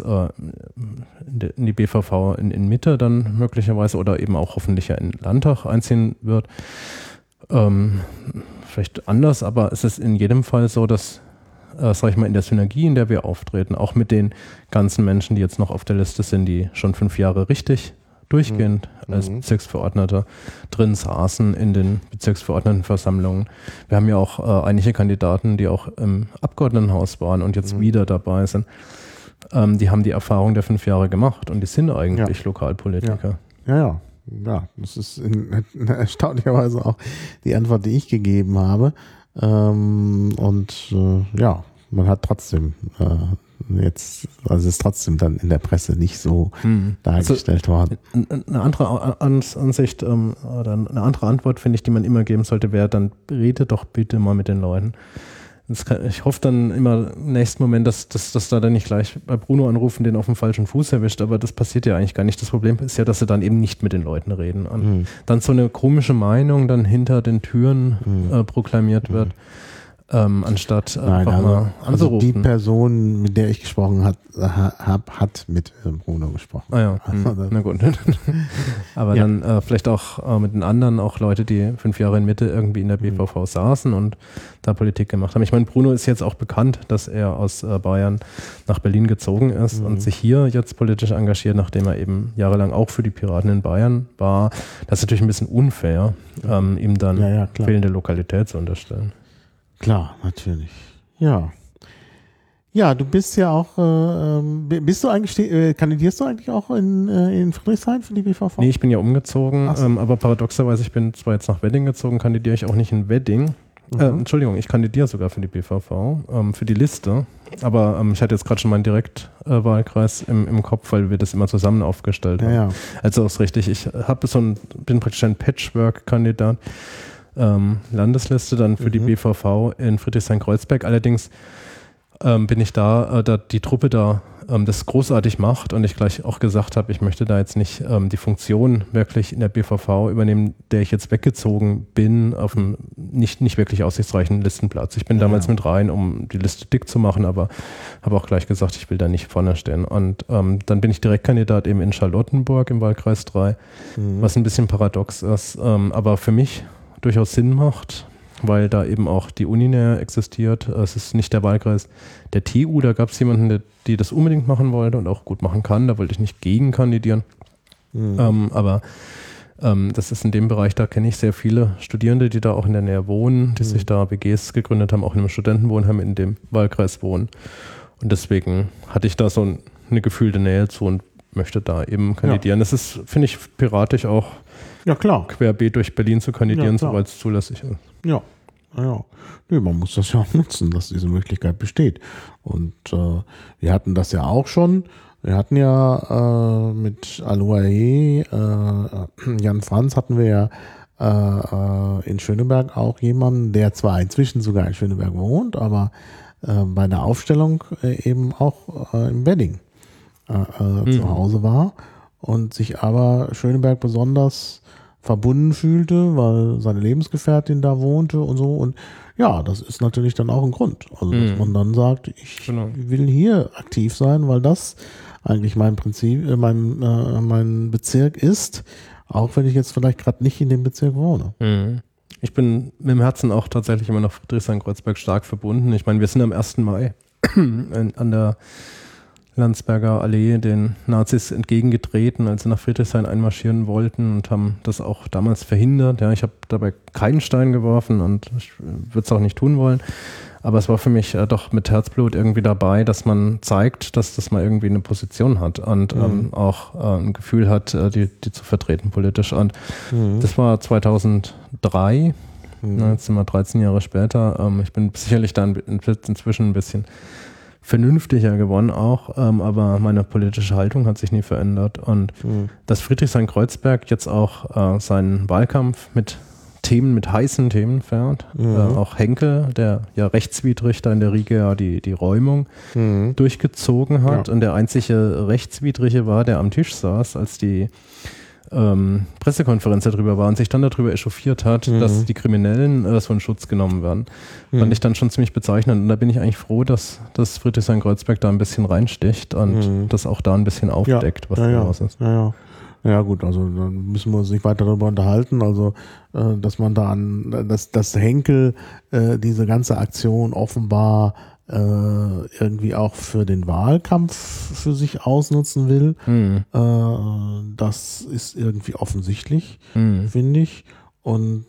in die BVV in Mitte dann möglicherweise oder eben auch hoffentlich ja in Landtag einziehen wird, Vielleicht anders, aber es ist in jedem Fall so, dass, sag ich mal, in der Synergie, in der wir auftreten, auch mit den ganzen Menschen, die jetzt noch auf der Liste sind, die schon 5 Jahre richtig durchgehend als Bezirksverordneter drin saßen in den Bezirksverordnetenversammlungen. Wir haben ja auch einige Kandidaten, die auch im Abgeordnetenhaus waren und jetzt wieder dabei sind. Die haben die Erfahrung der 5 Jahre gemacht und die sind eigentlich Lokalpolitiker. Ja, das ist erstaunlicherweise auch die Antwort, die ich gegeben habe. Man hat trotzdem jetzt, also ist trotzdem dann in der Presse nicht so dargestellt worden. Eine andere Ansicht oder eine andere Antwort, finde ich, die man immer geben sollte, wäre dann, rede doch bitte mal mit den Leuten. Ich hoffe dann immer im nächsten Moment, dass da dann nicht gleich bei Bruno anrufen, den auf dem falschen Fuß erwischt, aber das passiert ja eigentlich gar nicht. Das Problem ist ja, dass sie dann eben nicht mit den Leuten reden. Und dann so eine komische Meinung dann hinter den Türen proklamiert wird, anstatt einfach mal anzurufen. Also die Person, mit der ich gesprochen habe, hat mit Bruno gesprochen. Ah ja, na gut. Aber dann vielleicht auch mit den anderen, auch Leute, die 5 Jahre in Mitte irgendwie in der BVV saßen und da Politik gemacht haben. Ich meine, Bruno ist jetzt auch bekannt, dass er aus Bayern nach Berlin gezogen ist und sich hier jetzt politisch engagiert, nachdem er eben jahrelang auch für die Piraten in Bayern war. Das ist natürlich ein bisschen unfair, ihm dann fehlende Lokalität zu unterstellen. Klar, natürlich. Ja. Ja, du bist ja auch, kandidierst du eigentlich auch in Friedrichshain für die BVV? Nee, ich bin ja umgezogen, aber paradoxerweise, ich bin zwar jetzt nach Wedding gezogen, kandidiere ich auch nicht in Wedding. Entschuldigung, ich kandidiere sogar für die BVV, für die Liste, aber ich hatte jetzt gerade schon meinen Direktwahlkreis im Kopf, weil wir das immer zusammen aufgestellt haben. Ja. Also ist richtig, ich bin praktisch ein Patchwork-Kandidat. Landesliste dann für die BVV in Friedrichshain-Kreuzberg. Allerdings bin ich da die Truppe da das großartig macht und ich gleich auch gesagt habe, ich möchte da jetzt nicht die Funktion wirklich in der BVV übernehmen, der ich jetzt weggezogen bin, auf einem nicht wirklich aussichtsreichen Listenplatz. Ich bin damals mit rein, um die Liste dick zu machen, aber habe auch gleich gesagt, ich will da nicht vorne stehen. Und dann bin ich Direktkandidat eben in Charlottenburg im Wahlkreis 3, was ein bisschen paradox ist, aber für mich durchaus Sinn macht, weil da eben auch die Uni näher existiert. Es ist nicht der Wahlkreis der TU, da gab es jemanden, die das unbedingt machen wollte und auch gut machen kann. Da wollte ich nicht gegen kandidieren. Aber das ist in dem Bereich, da kenne ich sehr viele Studierende, die da auch in der Nähe wohnen, die sich da WGs gegründet haben, auch in einem Studentenwohnheim in dem Wahlkreis wohnen. Und deswegen hatte ich da so eine gefühlte Nähe zu und möchte da eben kandidieren. Das ist, finde ich, piratisch auch. Ja, klar. Querbeet durch Berlin zu kandidieren, soweit es zulässig ist. Ja. Nö, man muss das ja auch nutzen, dass diese Möglichkeit besteht. Und wir hatten das ja auch schon. Wir hatten ja mit Al-Uae, Jan Franz hatten wir ja in Schöneberg auch jemanden, der zwar inzwischen sogar in Schöneberg wohnt, aber bei der Aufstellung eben auch im Wedding zu Hause war und sich aber Schöneberg besonders verbunden fühlte, weil seine Lebensgefährtin da wohnte und so. Und ja, das ist natürlich dann auch ein Grund. Also, dass man dann sagt, ich will hier aktiv sein, weil das eigentlich mein Prinzip, mein Bezirk ist, auch wenn ich jetzt vielleicht gerade nicht in dem Bezirk wohne. Ich bin mit dem Herzen auch tatsächlich immer noch Friedrichshain-Kreuzberg stark verbunden. Ich meine, wir sind am 1. Mai an der Landsberger Allee den Nazis entgegengetreten, als sie nach Friedrichshain einmarschieren wollten und haben das auch damals verhindert. Ja, ich habe dabei keinen Stein geworfen und ich würde es auch nicht tun wollen. Aber es war für mich doch mit Herzblut irgendwie dabei, dass man zeigt, dass das mal irgendwie eine Position hat und auch ein Gefühl hat, die zu vertreten politisch. Und das war 2003. Jetzt sind wir 13 Jahre später. Ich bin sicherlich da inzwischen ein bisschen vernünftiger geworden auch, aber meine politische Haltung hat sich nie verändert. Und dass Friedrichshain-Kreuzberg jetzt auch seinen Wahlkampf mit heißen Themen fährt, auch Henkel, der ja rechtswidrig da in der Riege ja die Räumung durchgezogen hat und der einzige Rechtswidrige war, der am Tisch saß, als die Pressekonferenz darüber war und sich dann darüber echauffiert hat, dass die Kriminellen so in Schutz genommen werden. Fand ich dann schon ziemlich bezeichnend. Und da bin ich eigentlich froh, dass Friedrichshain-Kreuzberg da ein bisschen reinsticht und das auch da ein bisschen aufdeckt, was da los ist. Ja gut, also dann müssen wir uns nicht weiter darüber unterhalten, also dass man da dass Henkel diese ganze Aktion offenbar irgendwie auch für den Wahlkampf für sich ausnutzen will, das ist irgendwie offensichtlich, finde ich, und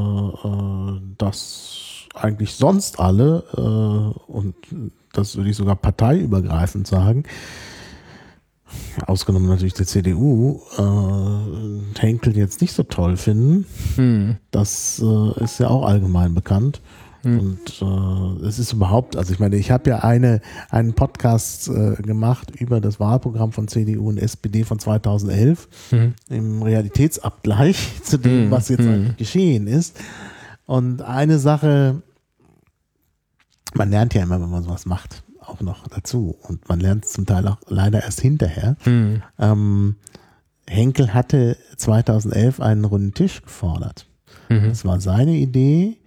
dass eigentlich sonst alle, und das würde ich sogar parteiübergreifend sagen, ausgenommen natürlich der CDU, Henkel jetzt nicht so toll finden. Das ist ja auch allgemein bekannt. Und es ist überhaupt, also ich meine, ich habe ja einen Podcast gemacht über das Wahlprogramm von CDU und SPD von 2011 im Realitätsabgleich zu dem, was jetzt eigentlich geschehen ist. Und eine Sache, man lernt ja immer, wenn man sowas macht, auch noch dazu. Und man lernt es zum Teil auch leider erst hinterher. Henkel hatte 2011 einen runden Tisch gefordert. Das war seine Idee,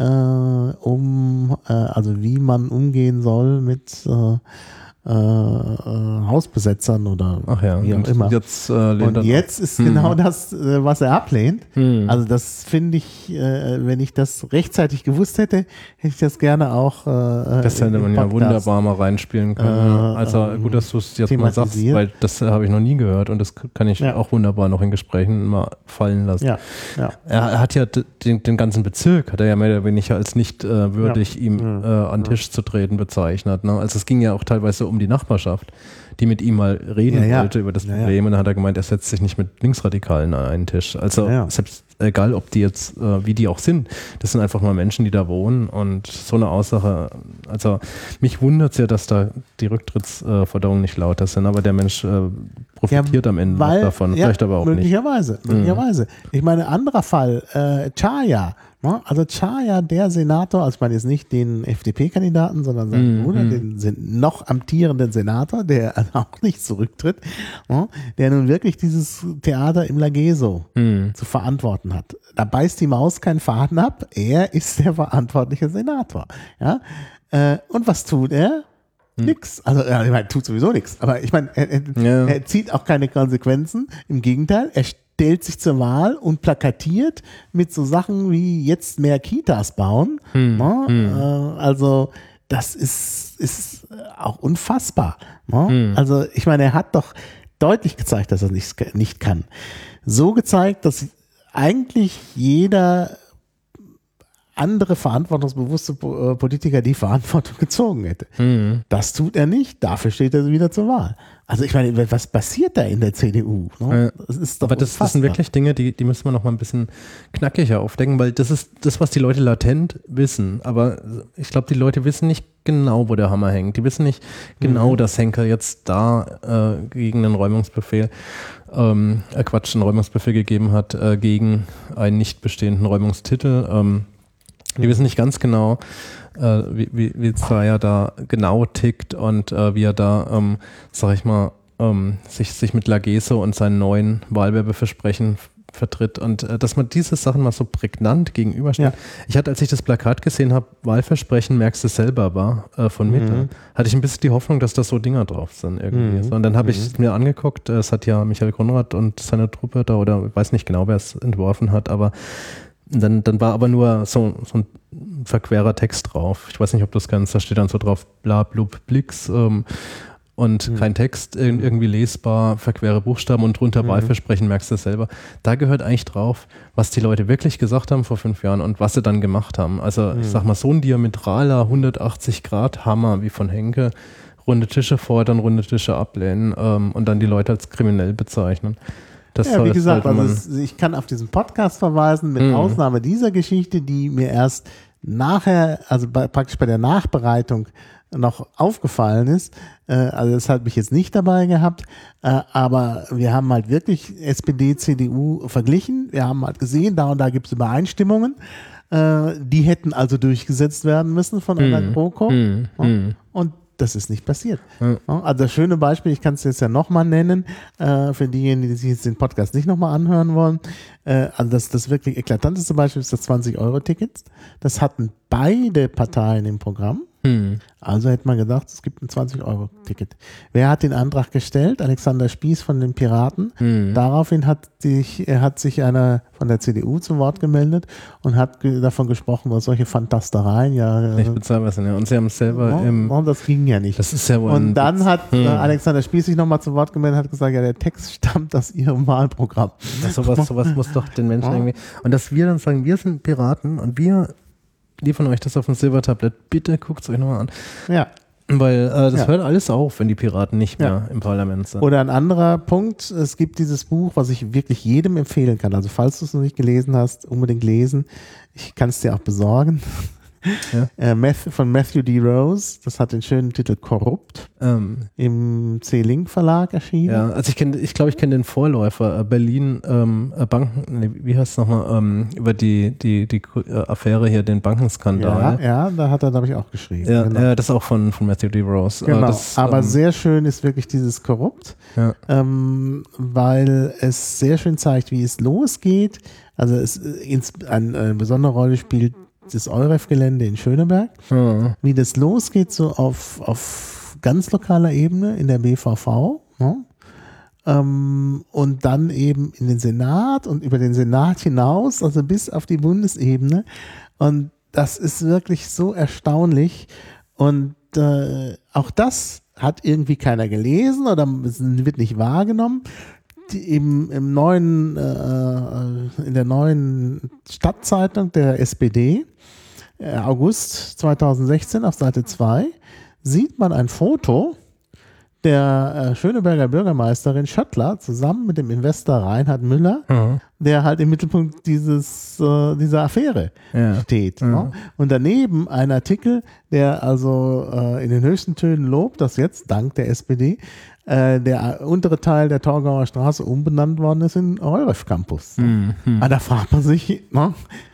also wie man umgehen soll mit Hausbesetzern oder wie auch immer. Und jetzt ist genau das, was er ablehnt. Also das finde ich, wenn ich das rechtzeitig gewusst hätte, hätte ich das gerne auch das hätte man ja wunderbar mal reinspielen können. Also gut, dass du es jetzt mal sagst, weil das habe ich noch nie gehört und das kann ich auch wunderbar noch in Gesprächen mal fallen lassen. Er hat ja den ganzen Bezirk, hat er ja mehr oder weniger als nicht würdig, ihm an den Tisch zu treten bezeichnet. Ne? Also es ging ja auch teilweise um die Nachbarschaft, die mit ihm mal reden wollte über das Problem. Und dann hat er gemeint, er setzt sich nicht mit Linksradikalen an einen Tisch. Also selbst egal, ob die jetzt, wie die auch sind, das sind einfach mal Menschen, die da wohnen. Und so eine Aussage, also mich wundert es ja, dass da die Rücktrittsforderungen nicht lauter sind, aber der Mensch profitiert am Ende davon, vielleicht aber auch möglicherweise. Ich meine, anderer Fall, Chaya. Also Chaya, der Senator, also ich meine jetzt nicht den FDP-Kandidaten, sondern seinen Bruder, den noch amtierenden Senator, der auch nicht zurücktritt, der nun wirklich dieses Theater im Lageso zu verantworten hat. Da beißt die Maus keinen Faden ab, er ist der verantwortliche Senator. Ja? Und was tut er? Nix. Also, ich meine, tut sowieso nichts. Aber ich meine, er zieht auch keine Konsequenzen. Im Gegenteil, er stellt sich zur Wahl und plakatiert mit so Sachen wie jetzt mehr Kitas bauen. Also, das ist auch unfassbar. Also, ich meine, er hat doch deutlich gezeigt, dass er nicht kann. So gezeigt, dass eigentlich jeder andere verantwortungsbewusste Politiker die Verantwortung gezogen hätte. Das tut er nicht, dafür steht er wieder zur Wahl. Also ich meine, was passiert da in der CDU? Ne? Das ist doch das sind wirklich Dinge, die müssen wir noch mal ein bisschen knackiger aufdecken, weil das ist das, was die Leute latent wissen. Aber ich glaube, die Leute wissen nicht genau, wo der Hammer hängt. Die wissen nicht genau, dass Henker jetzt da gegen einen Räumungsbefehl einen Räumungsbefehl gegeben hat gegen einen nicht bestehenden Räumungstitel. Die wissen nicht ganz genau, wie Chaya da genau tickt und wie er da, sag ich mal, sich mit Lageso und seinen neuen Wahlwerbeversprechen vertritt und dass man diese Sachen mal so prägnant gegenüberstellt. Ich hatte, als ich das Plakat gesehen habe, Wahlversprechen, merkst du selber, war von Mitte, hatte ich ein bisschen die Hoffnung, dass da so Dinger drauf sind irgendwie. So, und dann habe ich es mir angeguckt, es hat ja Michael Konrad und seine Truppe da, oder ich weiß nicht genau, wer es entworfen hat, aber dann war aber nur so ein verquerer Text drauf. Ich weiß nicht, ob du das kennst, da steht dann so drauf, bla, blub, blix und kein Text, irgendwie lesbar, verquere Buchstaben und drunter Wahlversprechen, merkst du selber. Da gehört eigentlich drauf, was die Leute wirklich gesagt haben vor 5 Jahren und was sie dann gemacht haben. Also ich sag mal, so ein diametraler 180-Grad-Hammer wie von Henke, runde Tische fordern, runde Tische ablehnen und dann die Leute als kriminell bezeichnen. Wie gesagt, also ich kann auf diesen Podcast verweisen, mit Ausnahme dieser Geschichte, die mir erst nachher, also praktisch bei der Nachbereitung noch aufgefallen ist. Also das hat mich jetzt nicht dabei gehabt, aber wir haben halt wirklich SPD, CDU verglichen. Wir haben halt gesehen, da und da gibt es Übereinstimmungen. Die hätten also durchgesetzt werden müssen von einer GroKo. Und das ist nicht passiert. Also das schöne Beispiel, ich kann es jetzt ja nochmal nennen, für diejenigen, die sich jetzt den Podcast nicht nochmal anhören wollen. Also das wirklich eklatanteste Beispiel ist das 20-Euro-Ticket. Das hatten beide Parteien im Programm. Also hätte man gedacht, es gibt ein 20-Euro-Ticket. Wer hat den Antrag gestellt? Alexander Spieß von den Piraten. Daraufhin hat sich einer von der CDU zu Wort gemeldet und hat davon gesprochen, was solche Fantastereien nicht bezahlbar sind. Ja. Und sie haben es selber das ging ja nicht. Das ist ja wohl und dann hat Alexander Spieß sich nochmal zu Wort gemeldet und hat gesagt, ja, der Text stammt aus ihrem Wahlprogramm. Sowas muss doch den Menschen irgendwie. Und dass wir dann sagen, wir sind Piraten und wir liefern euch das auf ein Silbertablett. Bitte guckt es euch nochmal an. Ja. Weil das hört alles auf, wenn die Piraten nicht mehr im Parlament sind. Oder ein anderer Punkt, es gibt dieses Buch, was ich wirklich jedem empfehlen kann. Also falls du es noch nicht gelesen hast, unbedingt lesen. Ich kann es dir auch besorgen. Von Matthew D. Rose, das hat den schönen Titel Korrupt, im C-Link Verlag erschienen. Ja, also ich glaube, ich kenne den Vorläufer, Berlin Banken, wie heißt es nochmal, über die Affäre hier, den Bankenskandal. Ja, da hat er, glaube ich, auch geschrieben. Ja, genau. Das ist auch von Matthew D. Rose. Genau, aber sehr schön ist wirklich dieses Korrupt, weil es sehr schön zeigt, wie es losgeht. Also eine besondere Rolle spielt das EUREF-Gelände in Schöneberg, wie das losgeht, so auf ganz lokaler Ebene in der BVV, und dann eben in den Senat und über den Senat hinaus, also bis auf die Bundesebene. Und das ist wirklich so erstaunlich. Und auch das hat irgendwie keiner gelesen oder wird nicht wahrgenommen. In der neuen Stadtzeitung der SPD, August 2016 auf Seite 2, sieht man ein Foto der Schöneberger Bürgermeisterin Schöttler zusammen mit dem Investor Reinhard Müller, der halt im Mittelpunkt dieser Affäre steht. Ne? Und daneben ein Artikel, der also in den höchsten Tönen lobt, dass jetzt dank der SPD der untere Teil der Torgauer Straße umbenannt worden ist in EUREF Campus. Aber da fragt man sich, ne?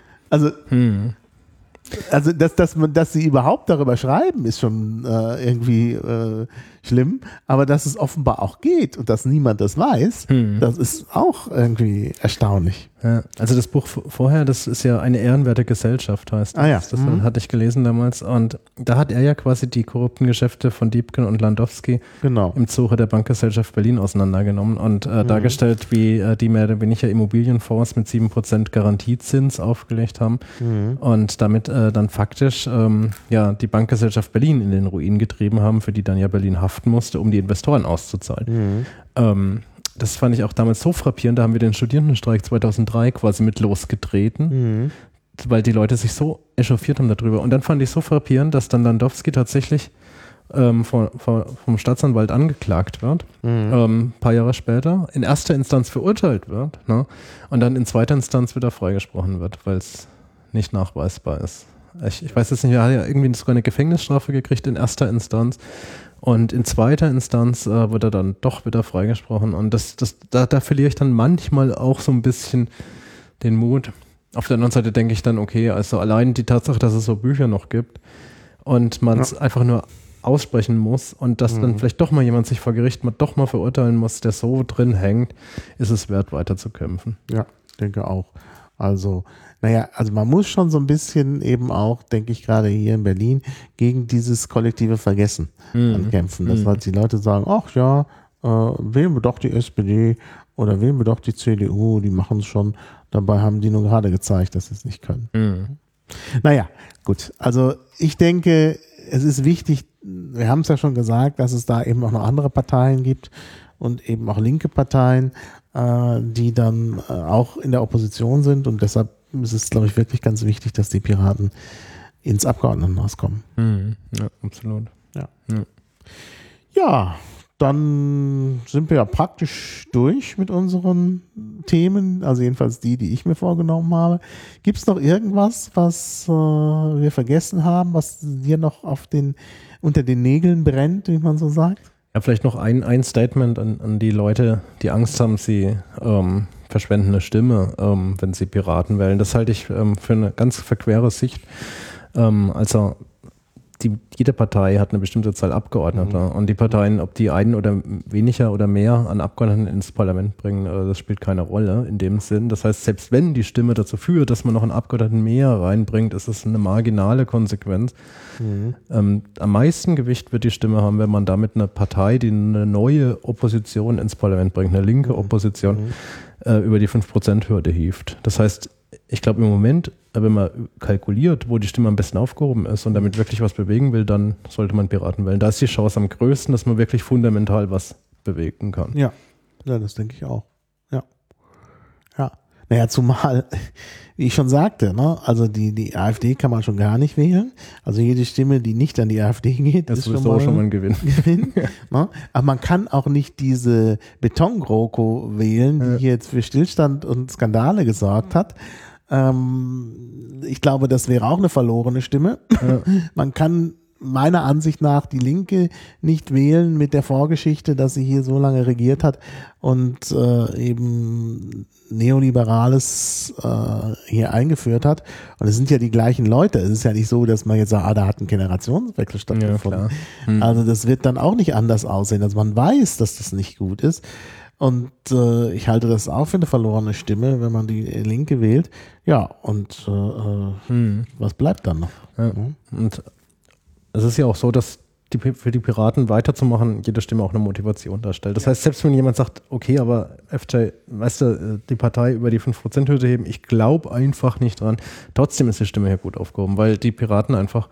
Also dass sie überhaupt darüber schreiben, ist schon irgendwie schlimm, aber dass es offenbar auch geht und dass niemand das weiß, das ist auch irgendwie erstaunlich. Ja, also das Buch vorher, das ist ja eine ehrenwerte Gesellschaft, heißt das. Das hatte ich gelesen damals und da hat er ja quasi die korrupten Geschäfte von Diebken und Landowski im Zuge der Bankgesellschaft Berlin auseinandergenommen und dargestellt, wie die mehr oder weniger Immobilienfonds mit 7% Garantiezins aufgelegt haben und damit dann faktisch die Bankgesellschaft Berlin in den Ruin getrieben haben, für die dann ja Berlin haften musste, um die Investoren auszuzahlen. Das fand ich auch damals so frappierend, da haben wir den Studierendenstreik 2003 quasi mit losgetreten, weil die Leute sich so echauffiert haben darüber. Und dann fand ich so frappierend, dass dann Landowski tatsächlich vom Staatsanwalt angeklagt wird, ein paar Jahre später, in erster Instanz verurteilt wird, ne? Und dann in zweiter Instanz wieder freigesprochen wird, weil es nicht nachweisbar ist. Ich weiß jetzt nicht, er hat ja irgendwie sogar eine Gefängnisstrafe gekriegt in erster Instanz. Und in zweiter Instanz wird er dann doch wieder freigesprochen. Und da verliere ich dann manchmal auch so ein bisschen den Mut. Auf der anderen Seite denke ich dann, okay, also allein die Tatsache, dass es so Bücher noch gibt und man es einfach nur aussprechen muss und dass dann vielleicht doch mal jemand sich vor Gericht doch mal verurteilen muss, der so drin hängt, ist es wert, weiter zu kämpfen. Ja, denke auch. Also man muss schon so ein bisschen eben auch, denke ich gerade hier in Berlin, gegen dieses kollektive Vergessen ankämpfen. Dass halt die Leute sagen, ach ja, wählen wir doch die SPD oder wählen wir doch die CDU, die machen es schon. Dabei haben die nur gerade gezeigt, dass sie es nicht können. Naja, gut. Also ich denke, es ist wichtig, wir haben es ja schon gesagt, dass es da eben auch noch andere Parteien gibt und eben auch linke Parteien, die dann auch in der Opposition sind und deshalb ist es, glaube ich, wirklich ganz wichtig, dass die Piraten ins Abgeordnetenhaus kommen. Ja, absolut. Ja, dann sind wir ja praktisch durch mit unseren Themen, also jedenfalls die ich mir vorgenommen habe. Gibt es noch irgendwas, was wir vergessen haben, was dir noch unter den Nägeln brennt, wie man so sagt? Ja, vielleicht noch ein Statement an die Leute, die Angst haben, sie verschwenden eine Stimme, wenn sie Piraten wählen. Das halte ich für eine ganz verquere Sicht. Also jede Partei hat eine bestimmte Zahl Abgeordneter und die Parteien, ob die einen oder weniger oder mehr an Abgeordneten ins Parlament bringen, das spielt keine Rolle in dem Sinn. Das heißt, selbst wenn die Stimme dazu führt, dass man noch einen Abgeordneten mehr reinbringt, ist es eine marginale Konsequenz. Am meisten Gewicht wird die Stimme haben, wenn man damit eine Partei, die eine neue Opposition ins Parlament bringt, eine linke Opposition, über die 5%-Hürde hieft. Das heißt, ich glaube im Moment, wenn man kalkuliert, wo die Stimme am besten aufgehoben ist und damit wirklich was bewegen will, dann sollte man Piraten wählen. Da ist die Chance am größten, dass man wirklich fundamental was bewegen kann. Ja, das denke ich auch. Ja. Naja, zumal, wie ich schon sagte, ne, also die AfD kann man schon gar nicht wählen. Also jede Stimme, die nicht an die AfD geht, das ist sowieso schon mal ein Gewinn. Ne? Aber man kann auch nicht diese Beton-GroKo wählen, die jetzt für Stillstand und Skandale gesorgt hat. Ich glaube, das wäre auch eine verlorene Stimme. Man kann meiner Ansicht nach die Linke nicht wählen mit der Vorgeschichte, dass sie hier so lange regiert hat und eben Neoliberales hier eingeführt hat. Und es sind ja die gleichen Leute. Es ist ja nicht so, dass man jetzt sagt, da hat ein Generationswechsel stattgefunden. Ja, also das wird dann auch nicht anders aussehen. Also man weiß, dass das nicht gut ist. Und ich halte das auch für eine verlorene Stimme, wenn man die Linke wählt. Ja, und was bleibt dann noch? Ja. Und es ist ja auch so, dass für die Piraten weiterzumachen, jede Stimme auch eine Motivation darstellt. Das heißt, selbst wenn jemand sagt, okay, aber FJ, weißt du, die Partei über die 5%-Hürde heben, ich glaube einfach nicht dran, trotzdem ist die Stimme hier gut aufgehoben, weil die Piraten einfach,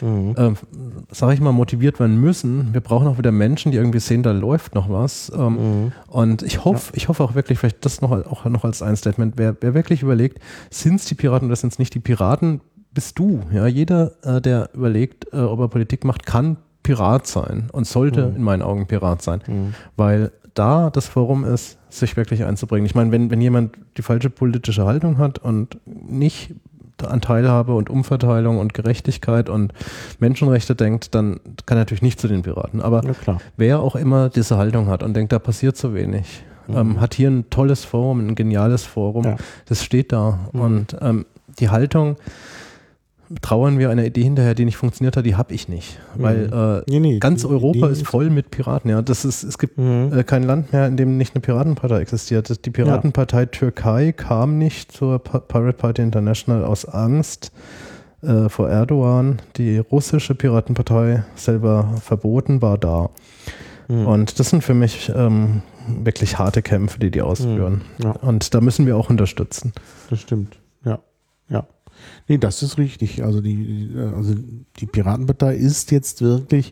sage ich mal, motiviert werden müssen. Wir brauchen auch wieder Menschen, die irgendwie sehen, da läuft noch was. Und ich hoffe auch wirklich, vielleicht das noch als ein Statement, wer wirklich überlegt, sind es die Piraten oder sind es nicht die Piraten, bist du. Ja? Jeder, der überlegt, ob er Politik macht, kann Pirat sein und sollte in meinen Augen Pirat sein, weil da das Forum ist, sich wirklich einzubringen. Ich meine, wenn jemand die falsche politische Haltung hat und nicht an Teilhabe und Umverteilung und Gerechtigkeit und Menschenrechte denkt, dann kann er natürlich nicht zu den Piraten. Aber wer auch immer diese Haltung hat und denkt, da passiert so wenig, hat hier ein tolles Forum, ein geniales Forum, das steht da. Und die Haltung, trauern wir einer Idee hinterher, die nicht funktioniert hat, die habe ich nicht. Weil ganz Europa ist voll mit Piraten. Ja. Es gibt kein Land mehr, in dem nicht eine Piratenpartei existiert. Die Piratenpartei Türkei kam nicht zur Pirate Party International aus Angst vor Erdogan. Die russische Piratenpartei, selber verboten, war da. Und das sind für mich wirklich harte Kämpfe, die ausführen. Und da müssen wir auch unterstützen. Das stimmt, ja. Nee, das ist richtig. Also die Piratenpartei ist jetzt wirklich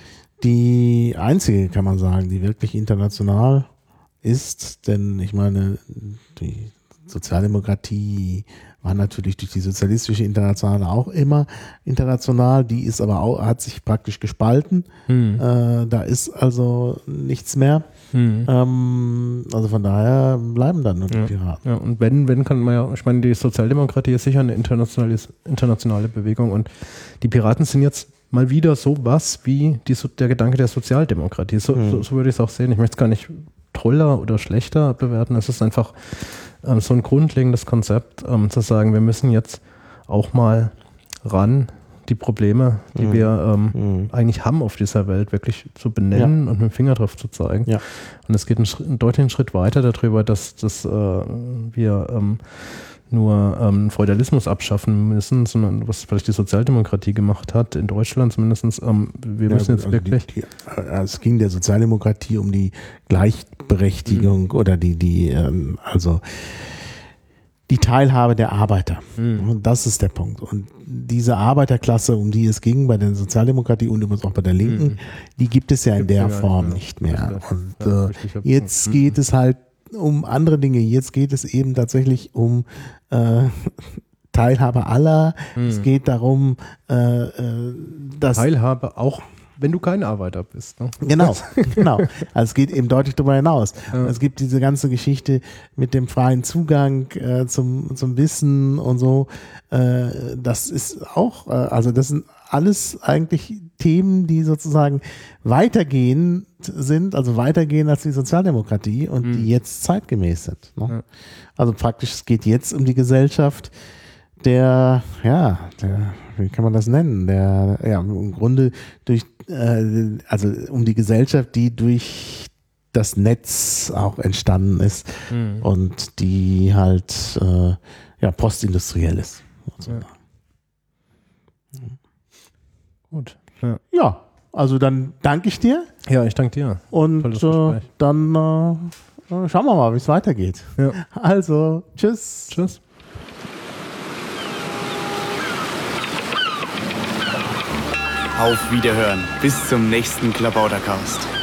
die einzige, kann man sagen, die wirklich international ist. Denn ich meine, die Sozialdemokratie war natürlich durch die sozialistische Internationale auch immer international. Die ist aber auch, hat sich praktisch gespalten. Da ist also nichts mehr. Also von daher bleiben dann nur die Piraten. Ja, und wenn kann man ja, ich meine, die Sozialdemokratie ist sicher eine internationale Bewegung und die Piraten sind jetzt mal wieder sowas wie der Gedanke der Sozialdemokratie. So würde ich es auch sehen. Ich möchte es gar nicht toller oder schlechter bewerten. Es ist einfach so ein grundlegendes Konzept, zu sagen, wir müssen jetzt auch mal ran, die Probleme, die wir eigentlich haben auf dieser Welt, wirklich zu benennen und mit dem Finger drauf zu zeigen. Ja. Und es geht einen deutlichen Schritt weiter darüber, dass wir nur Feudalismus abschaffen müssen, sondern was vielleicht die Sozialdemokratie gemacht hat, in Deutschland zumindest. Wir müssen jetzt wirklich... Es ging der Sozialdemokratie um die Gleichberechtigung oder die Teilhabe der Arbeiter. Und das ist der Punkt. Und diese Arbeiterklasse, um die es ging bei der Sozialdemokratie und übrigens auch bei der Linken, die gibt es ja in der Form nicht mehr. Und jetzt geht es halt um andere Dinge. Jetzt geht es eben tatsächlich um Teilhabe aller. Es geht darum, dass... Teilhabe auch, wenn du kein Arbeiter bist. Ne? Genau. Also es geht eben deutlich darüber hinaus. Ja. Es gibt diese ganze Geschichte mit dem freien Zugang zum Wissen und so. Das ist auch, also das sind alles eigentlich Themen, die sozusagen weitergehend sind, also weitergehen als die Sozialdemokratie und die jetzt zeitgemäß sind. Ne? Ja. Also praktisch, es geht jetzt um die Gesellschaft der wie kann man das nennen? Der, ja, im Grunde durch, also um die Gesellschaft, die durch das Netz auch entstanden ist und die halt ja, postindustriell ist. Ja. Gut. Ja, also dann danke ich dir. Ja, ich danke dir. Und dann schauen wir mal, wie es weitergeht. Ja. Also, tschüss. Tschüss. Auf Wiederhören. Bis zum nächsten Klabautercast.